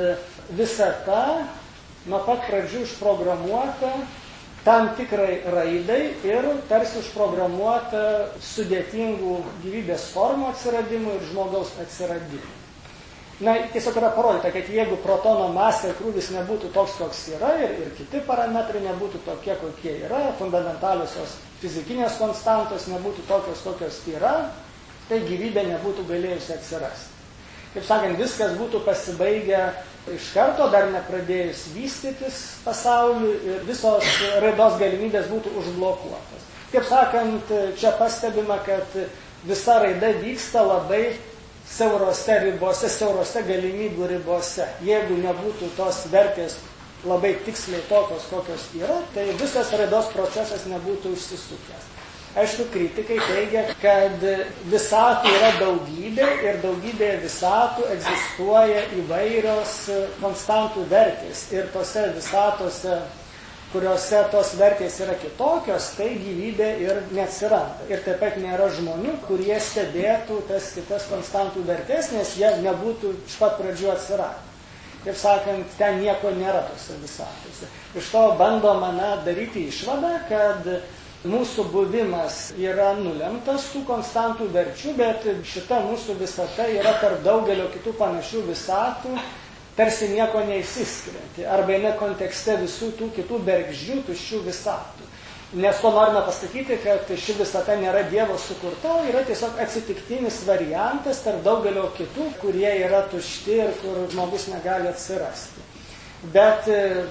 visata nuo pat pradžių užprogramuota tam tikrai raidai ir tarsi užprogramuota sudėtingų gyvybės formų atsiradimui ir žmogaus atsiradimui. Na, tiesiog yra parodyta, kad jeigu protono masė ir krūvis nebūtų toks, koks yra, ir, ir kiti parametrai nebūtų tokie, kokie yra, fundamentaliosios fizikinės konstantos nebūtų tokios, kokios yra, tai gyvybė nebūtų galėjusi atsirasti. Kaip sakant, viskas būtų pasibaigę iš karto, dar nepradėjus vystytis pasauliu ir visos raidos galimybės būtų užblokuotos. Kaip sakant, čia pastebima, kad visa raida vyksta labai siaurose ribose, siaurose galimybių ribose. Jeigu nebūtų tos vertės labai tiksliai tokios, kokios yra, tai visas raidos procesas nebūtų užsisukęs. Aišku, kritikai teigia, kad visatų yra daugybė ir daugybėje visatų egzistuoja įvairios konstantų vertės. Ir tose visatose, kuriuose tos vertės yra kitokios, tai gyvybė ir neatsiranda. Ir taip pat nėra žmonių, kurie stebėtų tas kitas konstantų vertės, nes jie nebūtų iš pat pradžių atsiradę. Taip sakant, ten nieko nėra tose visatose. Iš to bandoma na, daryti išvadą, kad mūsų buvimas yra nulemtas tų konstantų verčių, bet šita mūsų visata yra tarp daugelio kitų panašių visatų, tarsi nieko neįsiskirianti, arba eina kontekste visų tų kitų bergždžių, tuščių visatų. Nes to norime pasakyti, kad ši visata nėra Dievo sukurta, yra tiesiog atsitiktinis variantas tarp daugelio kitų, kurie yra tušti ir kur žmogus negali atsirasti. Bet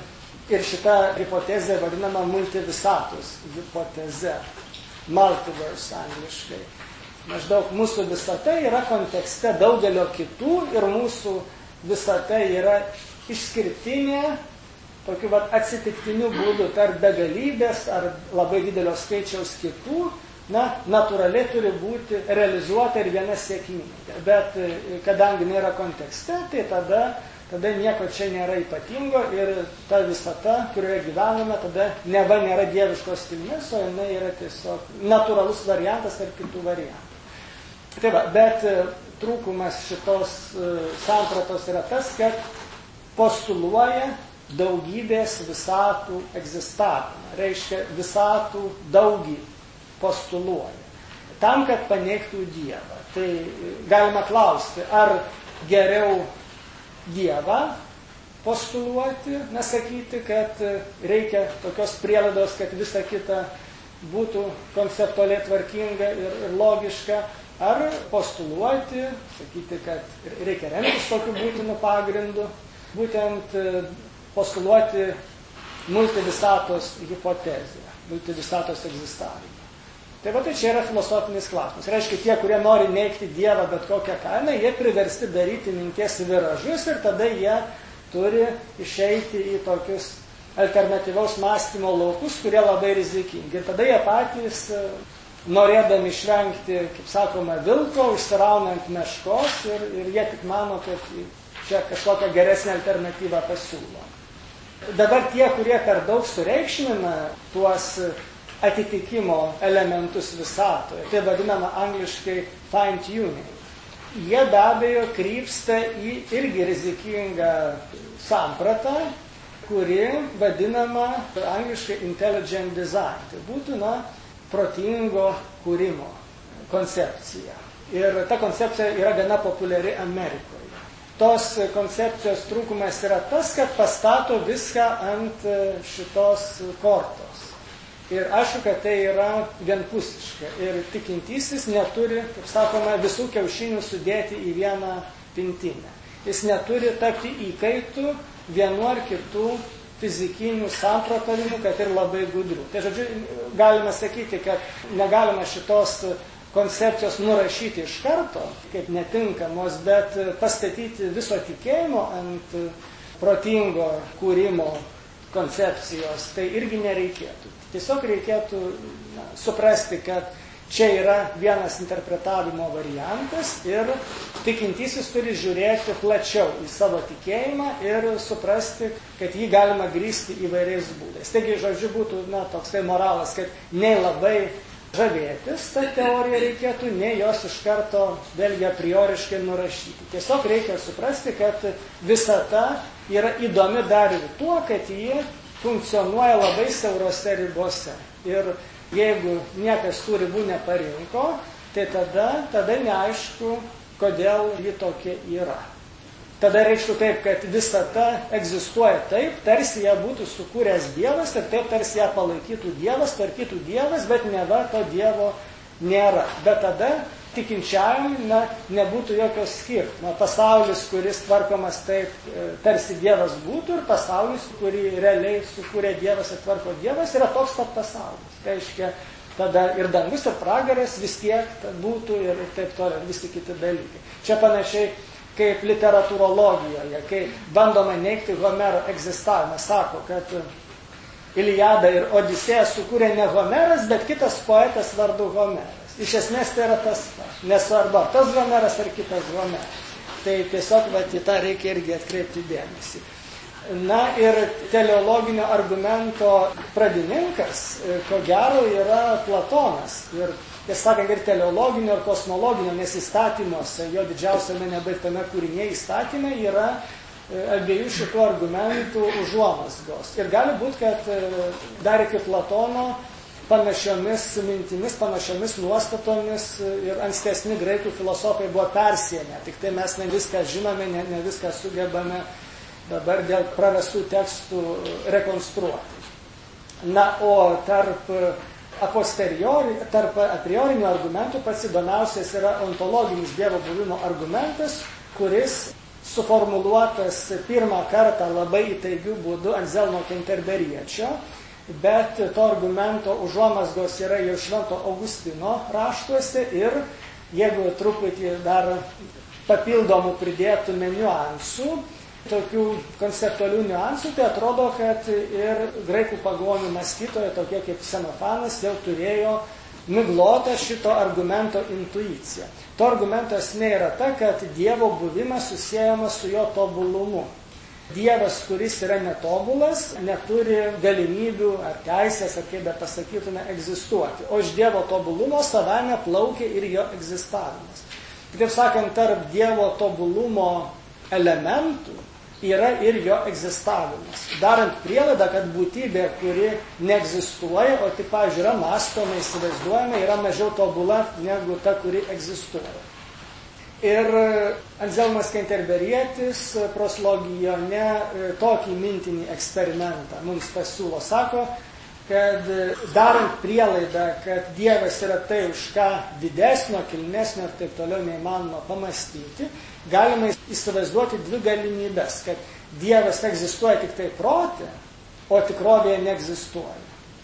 ir šita hipotezė vadinama multivisatus hipoteze, multiverse angliškai. Maždaug mūsų visata yra kontekste daugelio kitų ir mūsų visata yra išskirtinė, tokiu vat atsitiktiniu būdu tarp begalybės ar labai didelio skaičiaus kitų, na, natūraliai turi būti realizuota ir viena sėkminga. Bet kadangi nėra kontekste, tai tada tada nieko čia nėra ypatingo ir ta visata, kurioje gyvename, tada neva nėra dieviškos kilmės, o jinai yra tiesiog natūralus variantas ar kitų variantų. Tai va, bet trūkumas šitos sampratos yra tas, kad postuluoja daugybės visatų egzistavimą. Reiškia, visatų daugį postuluoja. Tam, kad paneigtų Dievą. Tai galima klausti, ar geriau Dievą postuluoti, nesakyti, kad reikia tokios prielaidos, kad visa kita būtų konceptualiai tvarkinga ir, ir logiška, ar postuluoti, sakyti, kad reikia remtis tokiu būtinu pagrindu, būtent postuluoti multivisatos hipotezę, multivisatos egzistavimą. Tai va tai čia yra filosofinis klausimas. Reiškia, tie, kurie nori neigti Dievą bet kokią kainą, jie priversti daryti minties viražus ir tada jie turi išeiti į tokius alternatyvaus mąstymo laukus, kurie labai rizikingi. Ir tada jie patys, norėdami išvengti, kaip sakoma, vilko, užsiraunant meškos ir, ir jie tik mano, kad čia kažkokią geresnę alternatyvą pasiūlo. Dabar tie, kurie per daug sureikšmina tuos atitikimo elementus visatoje, tai vadinama angliškai fine-tuning, jie be abejo krypsta į irgi rizikingą sampratą, kuri vadinama angliškai intelligent design. Tai būtų, na, protingo kūrimo koncepcija. Ir ta koncepcija yra gana populiari Amerikoje. Tos koncepcijos trūkumas yra tas, kad pastato viską ant šitos kortos. Ir aišku, kad tai yra vienpusiška. Ir tikintysis neturi, kaip sakoma, visų kiaušinių sudėti į vieną pintinę. Jis neturi tapti įkaitų vienu ar kitų fizikinių samprotavimų, kad ir labai gudrių. Tai žodžiu, galime sakyti, kad negalima šitos koncepcijos nurašyti iš karto, kaip netinkamos, bet pastatyti viso tikėjimo ant protingo kūrimo koncepcijos, tai irgi nereikėtų. Tiesiog reikėtų na, suprasti, kad čia yra vienas interpretavimo variantas ir tikintysis turi žiūrėti plačiau į savo tikėjimą ir suprasti, kad jį galima grįsti įvairiais būdais. Taigi, žodžiu, būtų na, toksai moralas, kad nei labai žavėtis tą teoriją reikėtų, nei jos iš karto vėlgi a prioriškai nurašyti. Tiesiog reikia suprasti, kad visata yra įdomi dar ir tuo, kad jie funkcionuoja labai siaurose ribose. Ir jeigu niekas tų ribų neparinko, tai tada, tada neaišku, kodėl ji tokia yra. Tada reikštų taip, kad visata egzistuoja taip, tarsi ją būtų sukūręs Dievas ir taip tarsi ją palaikytų Dievas, tvarkytų Dievas, bet neva to Dievo nėra. Bet tada tikinčiajam na, nebūtų jokio skirtumo. Pasaulis, kuris tvarkomas taip, tarsi Dievas būtų, ir pasaulis, kurį realiai sukūrė Dievas ir tvarko Dievas, yra toks pat pasaulis. Tai reiškia, tada ir dangus, ir pragaras vis tiek būtų ir taip toliau, visi kiti dalykai. Čia panašiai kaip literatūrologijoje, kai bandoma neigti Homero egzistavimą, sako, kad Iliadą ir Odisėją sukūrė ne Homeras, bet kitas poetas vardu Homeras. Iš esmės tai yra tas, nesvarbu, tas Homeras ar kitas Homeras. Tai tiesiog vat, į tą reikia irgi atkreipti dėmesį. Na ir teleologinio argumento pradininkas, ko gero, yra Platonas. Ir tiesą sakant, ir teleologinio, ir kosmologinio, nes įstatymuose, jo didžiausiame nebaigtame kūrinėje įstatyme yra abiejų šitų argumentų užuomazgos. Ir gali būti, kad dar iki Platono panašiomis mintimis, panašiomis nuostatomis ir ankstesni graikų filosofai buvo persiėmę. Tik tai mes ne viską žinome, ne, ne viską sugebame dabar dėl prarastų tekstų rekonstruoti. Na, o tarp a posteriori, tarp a priorinių argumentų pats įdomiausias yra ontologinis Dievo buvimo argumentas, kuris suformuluotas pirmą kartą labai įtaigių būdų Anzelmo Kenterberiečio, bet to argumento užuomazgos yra jau Švento Augustino raštuose ir jeigu truputį dar papildomų pridėtume niuansų, tokių konceptualių niuansų, tai atrodo, kad ir graikų pagonių mąstytojai, tokie kaip Ksenofanas, jau turėjo miglotą šito argumento intuiciją. To argumento esmė yra ta, kad Dievo buvimas susiejamas su jo tobulumu. Dievas, kuris yra netobulas, neturi galimybių ar teisės, ar kaip be pasakytume, egzistuoti. O iš Dievo tobulumo savame plaukia ir jo egzistavimas. Kitaip sakant, tarp Dievo tobulumo elementų yra ir jo egzistavimas. Darant prielaidą, kad būtybė, kuri neegzistuoja, o tik, pavyzdžiui, yra mąstoma, įsivaizduojama, yra mažiau tobula negu ta, kuri egzistuoja. Ir Anzelmas Kenterberietis proslogijone tokį mintinį eksperimentą mums pasiūlo. Sako, kad darant prielaidą, kad Dievas yra tai, už ką didesnio, kilnesnio ir taip toliau neįmanoma pamastyti, galima įsivaizduoti dvi galimybės, kad Dievas egzistuoja tik tai prote, o tikrovėje neegzistuoja.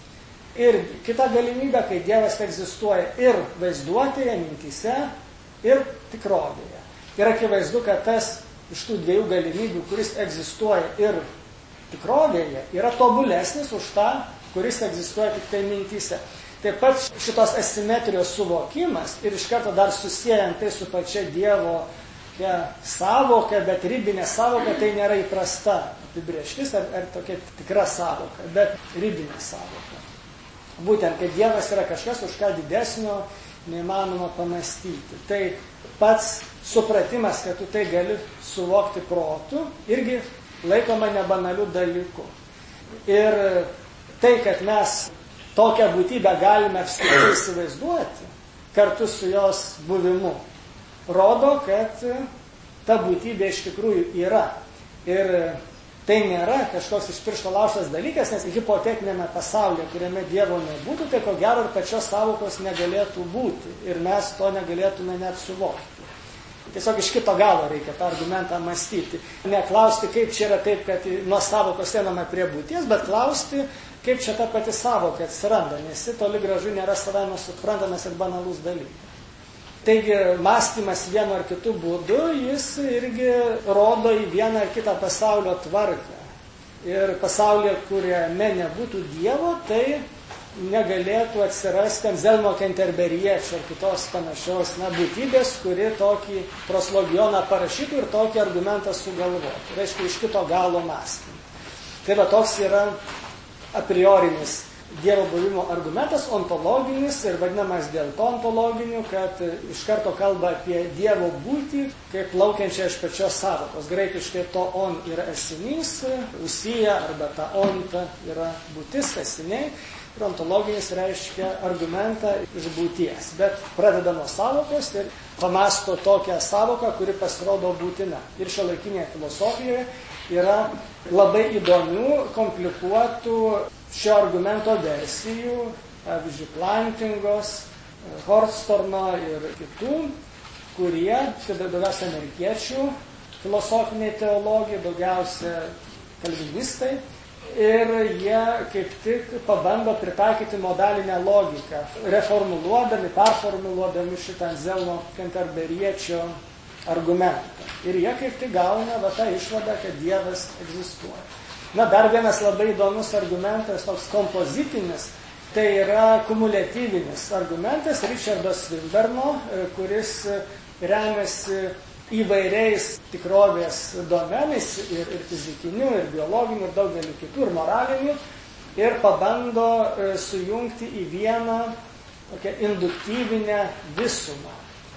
Ir kita galimybė, kai Dievas egzistuoja ir vaizduotėje, mintyse, ir tikrovėje. Ir akivaizdu, kad tas iš tų dviejų galimybių, kuris egzistuoja ir tikrovėje, yra tobulesnis už tą, kuris egzistuoja tik tai mintyse. Taip pat šitos asimetrijos suvokimas ir iš karto dar susijęjant tai su pačia Dievo savoka, bet ribinė savoka, tai nėra įprasta apibrėžtis ar, ar tokia tikra savoka, bet ribinė savoka. Būtent, kad Dievas yra kažkas, už ką didesnio neįmanoma pamastyti. Tai pats supratimas, kad tu tai gali suvokti protu, irgi laikoma nebanaliu dalyku. Ir tai, kad mes tokią būtybę galime apskritai įsivaizduoti kartu su jos buvimu, rodo, kad ta būtybė iš tikrųjų yra. Ir tai nėra kažkoks iš piršto laužtas dalykas, nes hipotetinėme pasaulyje, kuriame Dievo nebūtų, tai ko gero ir pačios savokos negalėtų būti. Ir mes to negalėtume net suvokti. Tiesiog iš kito galo reikia tą argumentą mąstyti. Neklausti, kaip čia yra taip, kad nuo savokos einame prie būties, bet klausti, kaip čia ta pati savoka atsiranda, nes ji toli gražu nėra savame suprantamas ir banalus dalykas. Taigi, mąstymas vienu ar kitu būdu, jis irgi rodo į vieną ar kitą pasaulio tvarką. Ir pasaulyje, kuriame nebūtų Dievo, tai negalėtų atsirasti Anzelmo Kenterberiečio ar kitos panašios na, būtybės, kuri tokį proslogioną parašytų ir tokį argumentą sugalvotų. Reiškia, iš kito galo mąstymą. Tai va toks yra a priorinis Dievo buvimo argumentas, ontologinis ir vadinamas dėl to ontologiniu, kad iš karto kalba apie Dievo būtį, kaip plaukiančią iš pačios savokos. Graikiškai to on yra esinys, usija arba ta onta yra būtis, esiniai. Ir ontologinis reiškia argumentą iš būties. Bet pradeda nuo savokos ir pamasto tokią savoką, kuri pasirodo būtina. Ir šiuolaikinėje filosofijoje yra labai įdomių, komplikuotų šio argumento versijų, pavyzdžiui, Plantingos, Horstorno ir kitų, kurie, tai daugiausia amerikiečių filosofiniai teologijai, daugiausia kalvinistai, ir jie kaip tik pabando pritaikyti modalinę logiką, reformuluodami, performuluodami šitą Anzelmo Kenterberiečio argumentą. Ir jie kaip tik gauna va tą išvadą, kad Dievas egzistuoja. Na, dar vienas labai įdomus argumentas, toks kompozitinis, tai yra kumuliatyvinis argumentas Richardo Swinburno, kuris remiasi įvairiais tikrovės domenais ir, ir fizikiniu, ir biologiniu, ir daugelį kitų, ir moraliniu, ir pabando sujungti į vieną tokią induktyvinę visumą.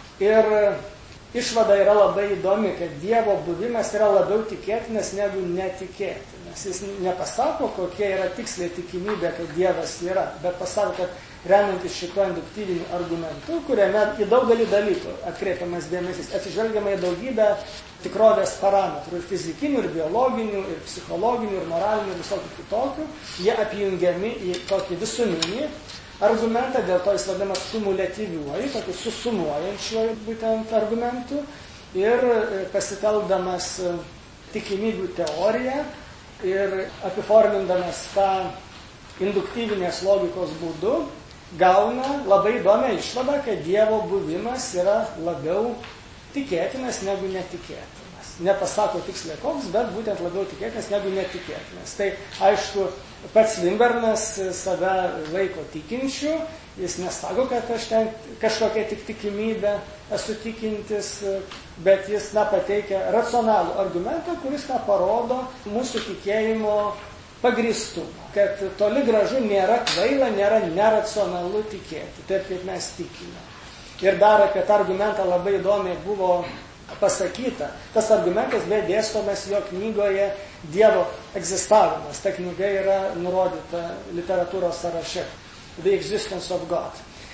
Ir išvada yra labai įdomi, kad Dievo buvimas yra labiau tikėtinas negu netikėtinas. Jis nepasako, kokia yra tiksliai tikimybė, kad Dievas yra, bet pasako, kad remiantis šituo induktyviniu argumentu, kuriame į daugelį dalykų atkreipiamas dėmesys, atsižvelgiama į daugybę tikrovės parametrų, ir fizikinių, ir biologinių, ir psichologinių, ir moralinių, ir visokių kitokių, jie apjungiami į tokį visuminį argumentą, dėl to jis vadinamas kumuliatyviuoju, tokį susumuojančiuoju būtent argumentu, ir pasitelkdamas tikimybių teoriją ir apiformindamas tą induktyvinės logikos būdu, gauna labai įdomią išvadą, kad Dievo buvimas yra labiau tikėtinas negu netikėtinas. Nepasako tiksliai koks, bet būtent labiau tikėtinas negu netikėtinas. Tai aišku, pats Swinburnas save laiko tikinčiu, jis nesako, kad aš ten kažkokia tik tikimybė esu tikintis, bet jis na, pateikia racionalų argumentą, kuris na, parodo mūsų tikėjimo pagrįstumą, kad toli gražu nėra kvaila, nėra neracionalu tikėti, taip kaip mes tikime. Ir dar apie tą argumentą labai įdomiai buvo pasakyta. Tas argumentas beje dėstomas jo knygoje Dievo egzistavimas. Ta knyga yra nurodyta literatūros sąraše. The Existence of God.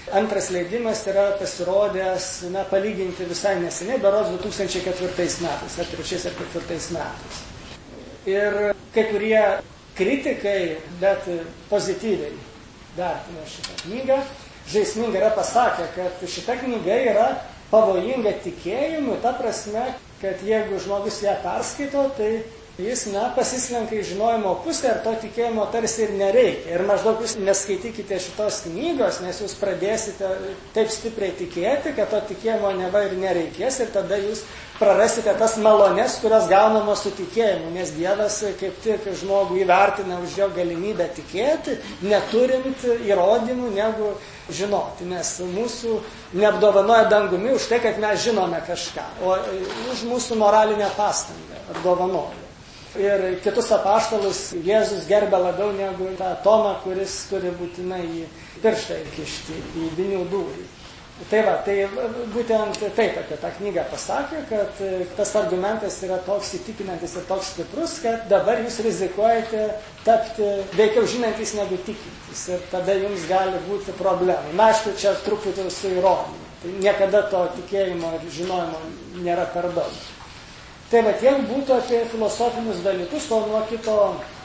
Antras leidimas yra pasirodęs, na, palyginti visai neseniai, berods du tūkstančiai ketvirtais metais, ar trečiais ar ketvirtais metais. Ir kai kurie kritikai, bet pozityviai vertina šitą knygą, žaismingai yra pasakę, kad šita knyga yra pavojinga tikėjimui, ta prasme, kad jeigu žmogus ją perskaito, tai jis, na, pasislenka į žinojimo pusę ir to tikėjimo tarsi ir nereikia. Ir maždaug jūs neskaitykite šitos knygos, nes jūs pradėsite taip stipriai tikėti, kad to tikėjimo neva ir nereikės ir tada jūs prarasite tas malonės, kurios gaunamos su tikėjimu, nes Dievas kaip tik žmogų įvertina už jo galimybę tikėti, neturint įrodymų negu žinoti, nes mūsų neapdovanoja dangumi už tai, kad mes žinome kažką, o už mūsų moralinę pastangą apdovanoja. Ir kitus apaštalus Jėzus gerbė labiau negu tą Tomą, kuris turi būtinai į pirštą įkišti į vinių dūrį. Tai va, tai būtent taip apie tą knygą pasakė, kad tas argumentas yra toks įtikinantis ir toks stiprus, kad dabar jūs rizikuojate tapti veikiau žinantis negu tikintis ir tada jums gali būti problemų. Na, aišku, čia truputį su įrodymu. Tai niekada to tikėjimo ir žinojimo nėra per daug. Tai va, tiek būtų apie filosofinius dalykus, o nuo kito